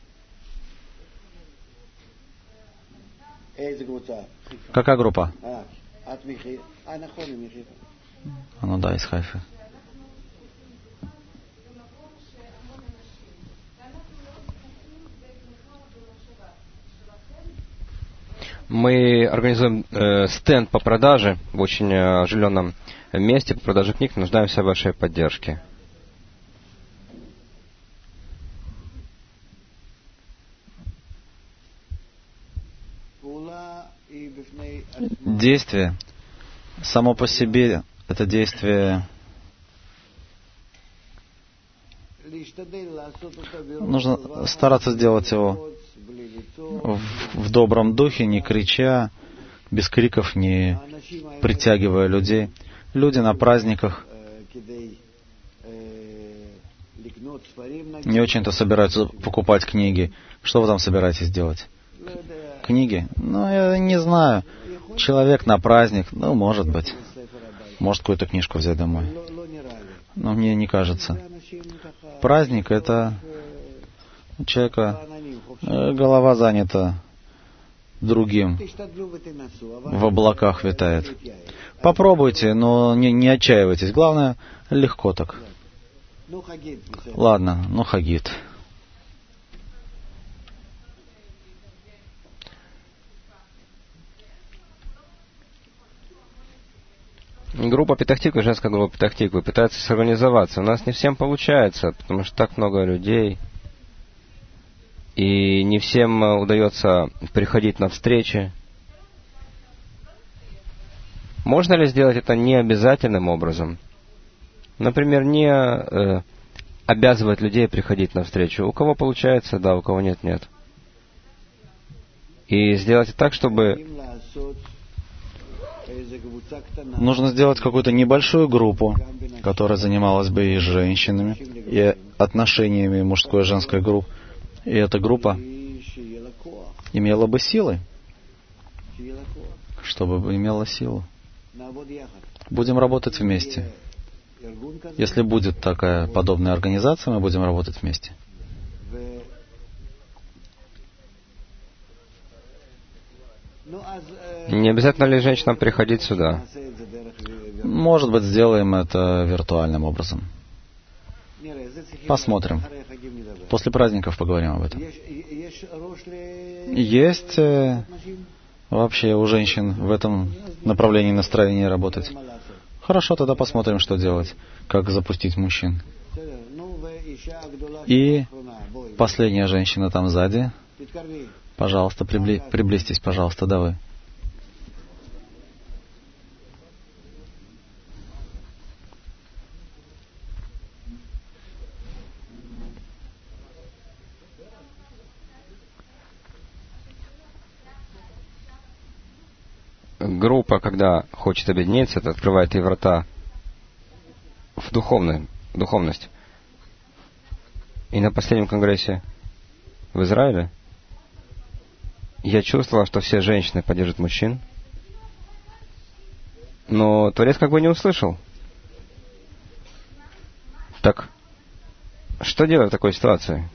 Какая группа? Да, из Хайфы. Мы организуем стенд по продаже в очень оживленном месте по продаже книг. Нуждаемся в вашей поддержке. Действие само по себе, это действие нужно стараться сделать его в добром духе, не крича, без криков, не притягивая людей. Люди на праздниках не очень-то собираются покупать книги. Что вы там собираетесь делать? Книги? Ну, я не знаю. Человек на праздник, ну, может быть. Может, какую-то книжку взять домой. Но мне не кажется. Праздник — это у человека голова занята другим, в облаках витает. Попробуйте, но не отчаивайтесь. Главное, легко так. Ладно, ну хагит. Группа Петах-Тиква, женская группа Петах-Тиква, пытается сорганизоваться. У нас не всем получается, потому что так много людей. И не всем удается приходить на встречи. Можно ли сделать это необязательным образом? Например, не обязывать людей приходить на встречу. У кого получается, да, у кого нет, нет. И сделать это так, чтобы... Нужно сделать какую-то небольшую группу, которая занималась бы и женщинами, и отношениями мужской и женской групп. И эта группа имела бы силы, чтобы имела силу. Будем работать вместе. Если будет такая подобная организация, мы будем работать вместе. Не обязательно ли женщинам приходить сюда? Может быть, сделаем это виртуальным образом. Посмотрим. После праздников поговорим об этом. Есть вообще у женщин в этом направлении настроение работать? Хорошо, тогда посмотрим, что делать. Как запустить мужчин. И последняя женщина там сзади. Пожалуйста, приблизьтесь, пожалуйста, да вы. Группа, когда хочет объединиться, это открывает ей врата в духовность. И на последнем конгрессе в Израиле я чувствовал, что все женщины поддержат мужчин, но Творец как бы не услышал. Так, что делать в такой ситуации?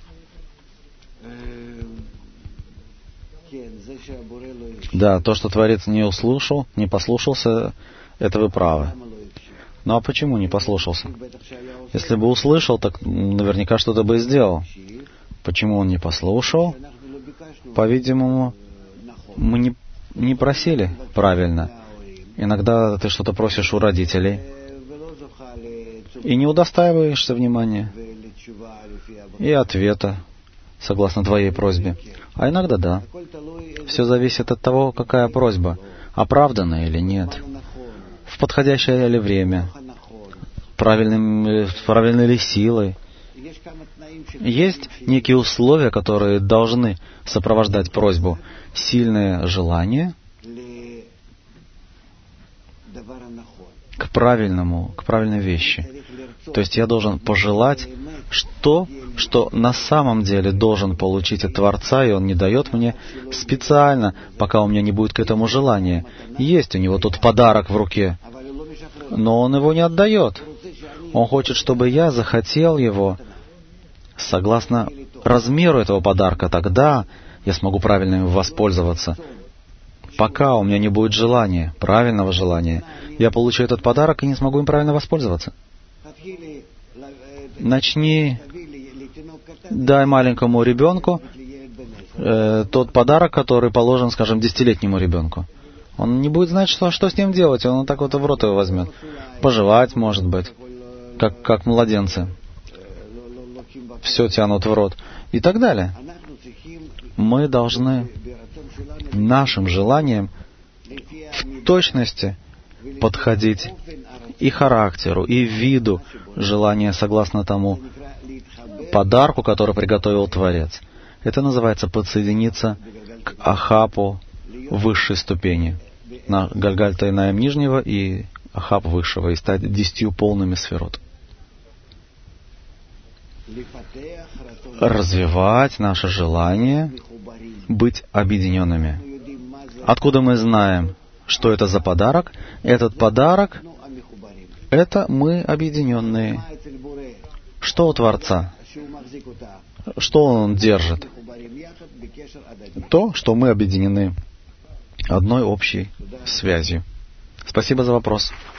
Да, то, что Творец не услышал, не послушался, это вы правы. Ну а почему не послушался? Если бы услышал, так наверняка что-то бы и сделал. Почему он не послушал? По-видимому, мы не просили правильно. Иногда ты что-то просишь у родителей и не удостаиваешься внимания и ответа согласно твоей просьбе. А иногда да. Все зависит от того, какая просьба, оправдана или нет, в подходящее ли время, правильной ли силой. Есть некие условия, которые должны сопровождать просьбу. Сильное желание к правильной вещи. То есть я должен пожелать что на самом деле должен получить от Творца, и Он не дает мне специально, пока у меня не будет к этому желания. Есть у Него тот подарок в руке, но Он его не отдает. Он хочет, чтобы я захотел его согласно размеру этого подарка. Тогда я смогу правильно им воспользоваться. Пока у меня не будет желания, правильного желания, я получу этот подарок и не смогу им правильно воспользоваться. Начни, дай маленькому ребенку тот подарок, который положен, скажем, 10-летнему ребенку. Он не будет знать, что с ним делать, он так вот в рот его возьмет. Пожевать, может быть, как младенцы. Все тянут в рот. И так далее. Мы должны нашим желанием в точности подходить и характеру, и виду желания согласно тому подарку, который приготовил Творец. Это называется подсоединиться к Ахапу высшей ступени. На Гальгальта Инаим нижнего и Ахап высшего, и стать 10 полными сферот. Развивать наше желание быть объединенными. Откуда мы знаем, что это за подарок? Этот подарок — это мы объединенные. Что у Творца? Что Он держит? То, что мы объединены одной общей связью. Спасибо за вопрос.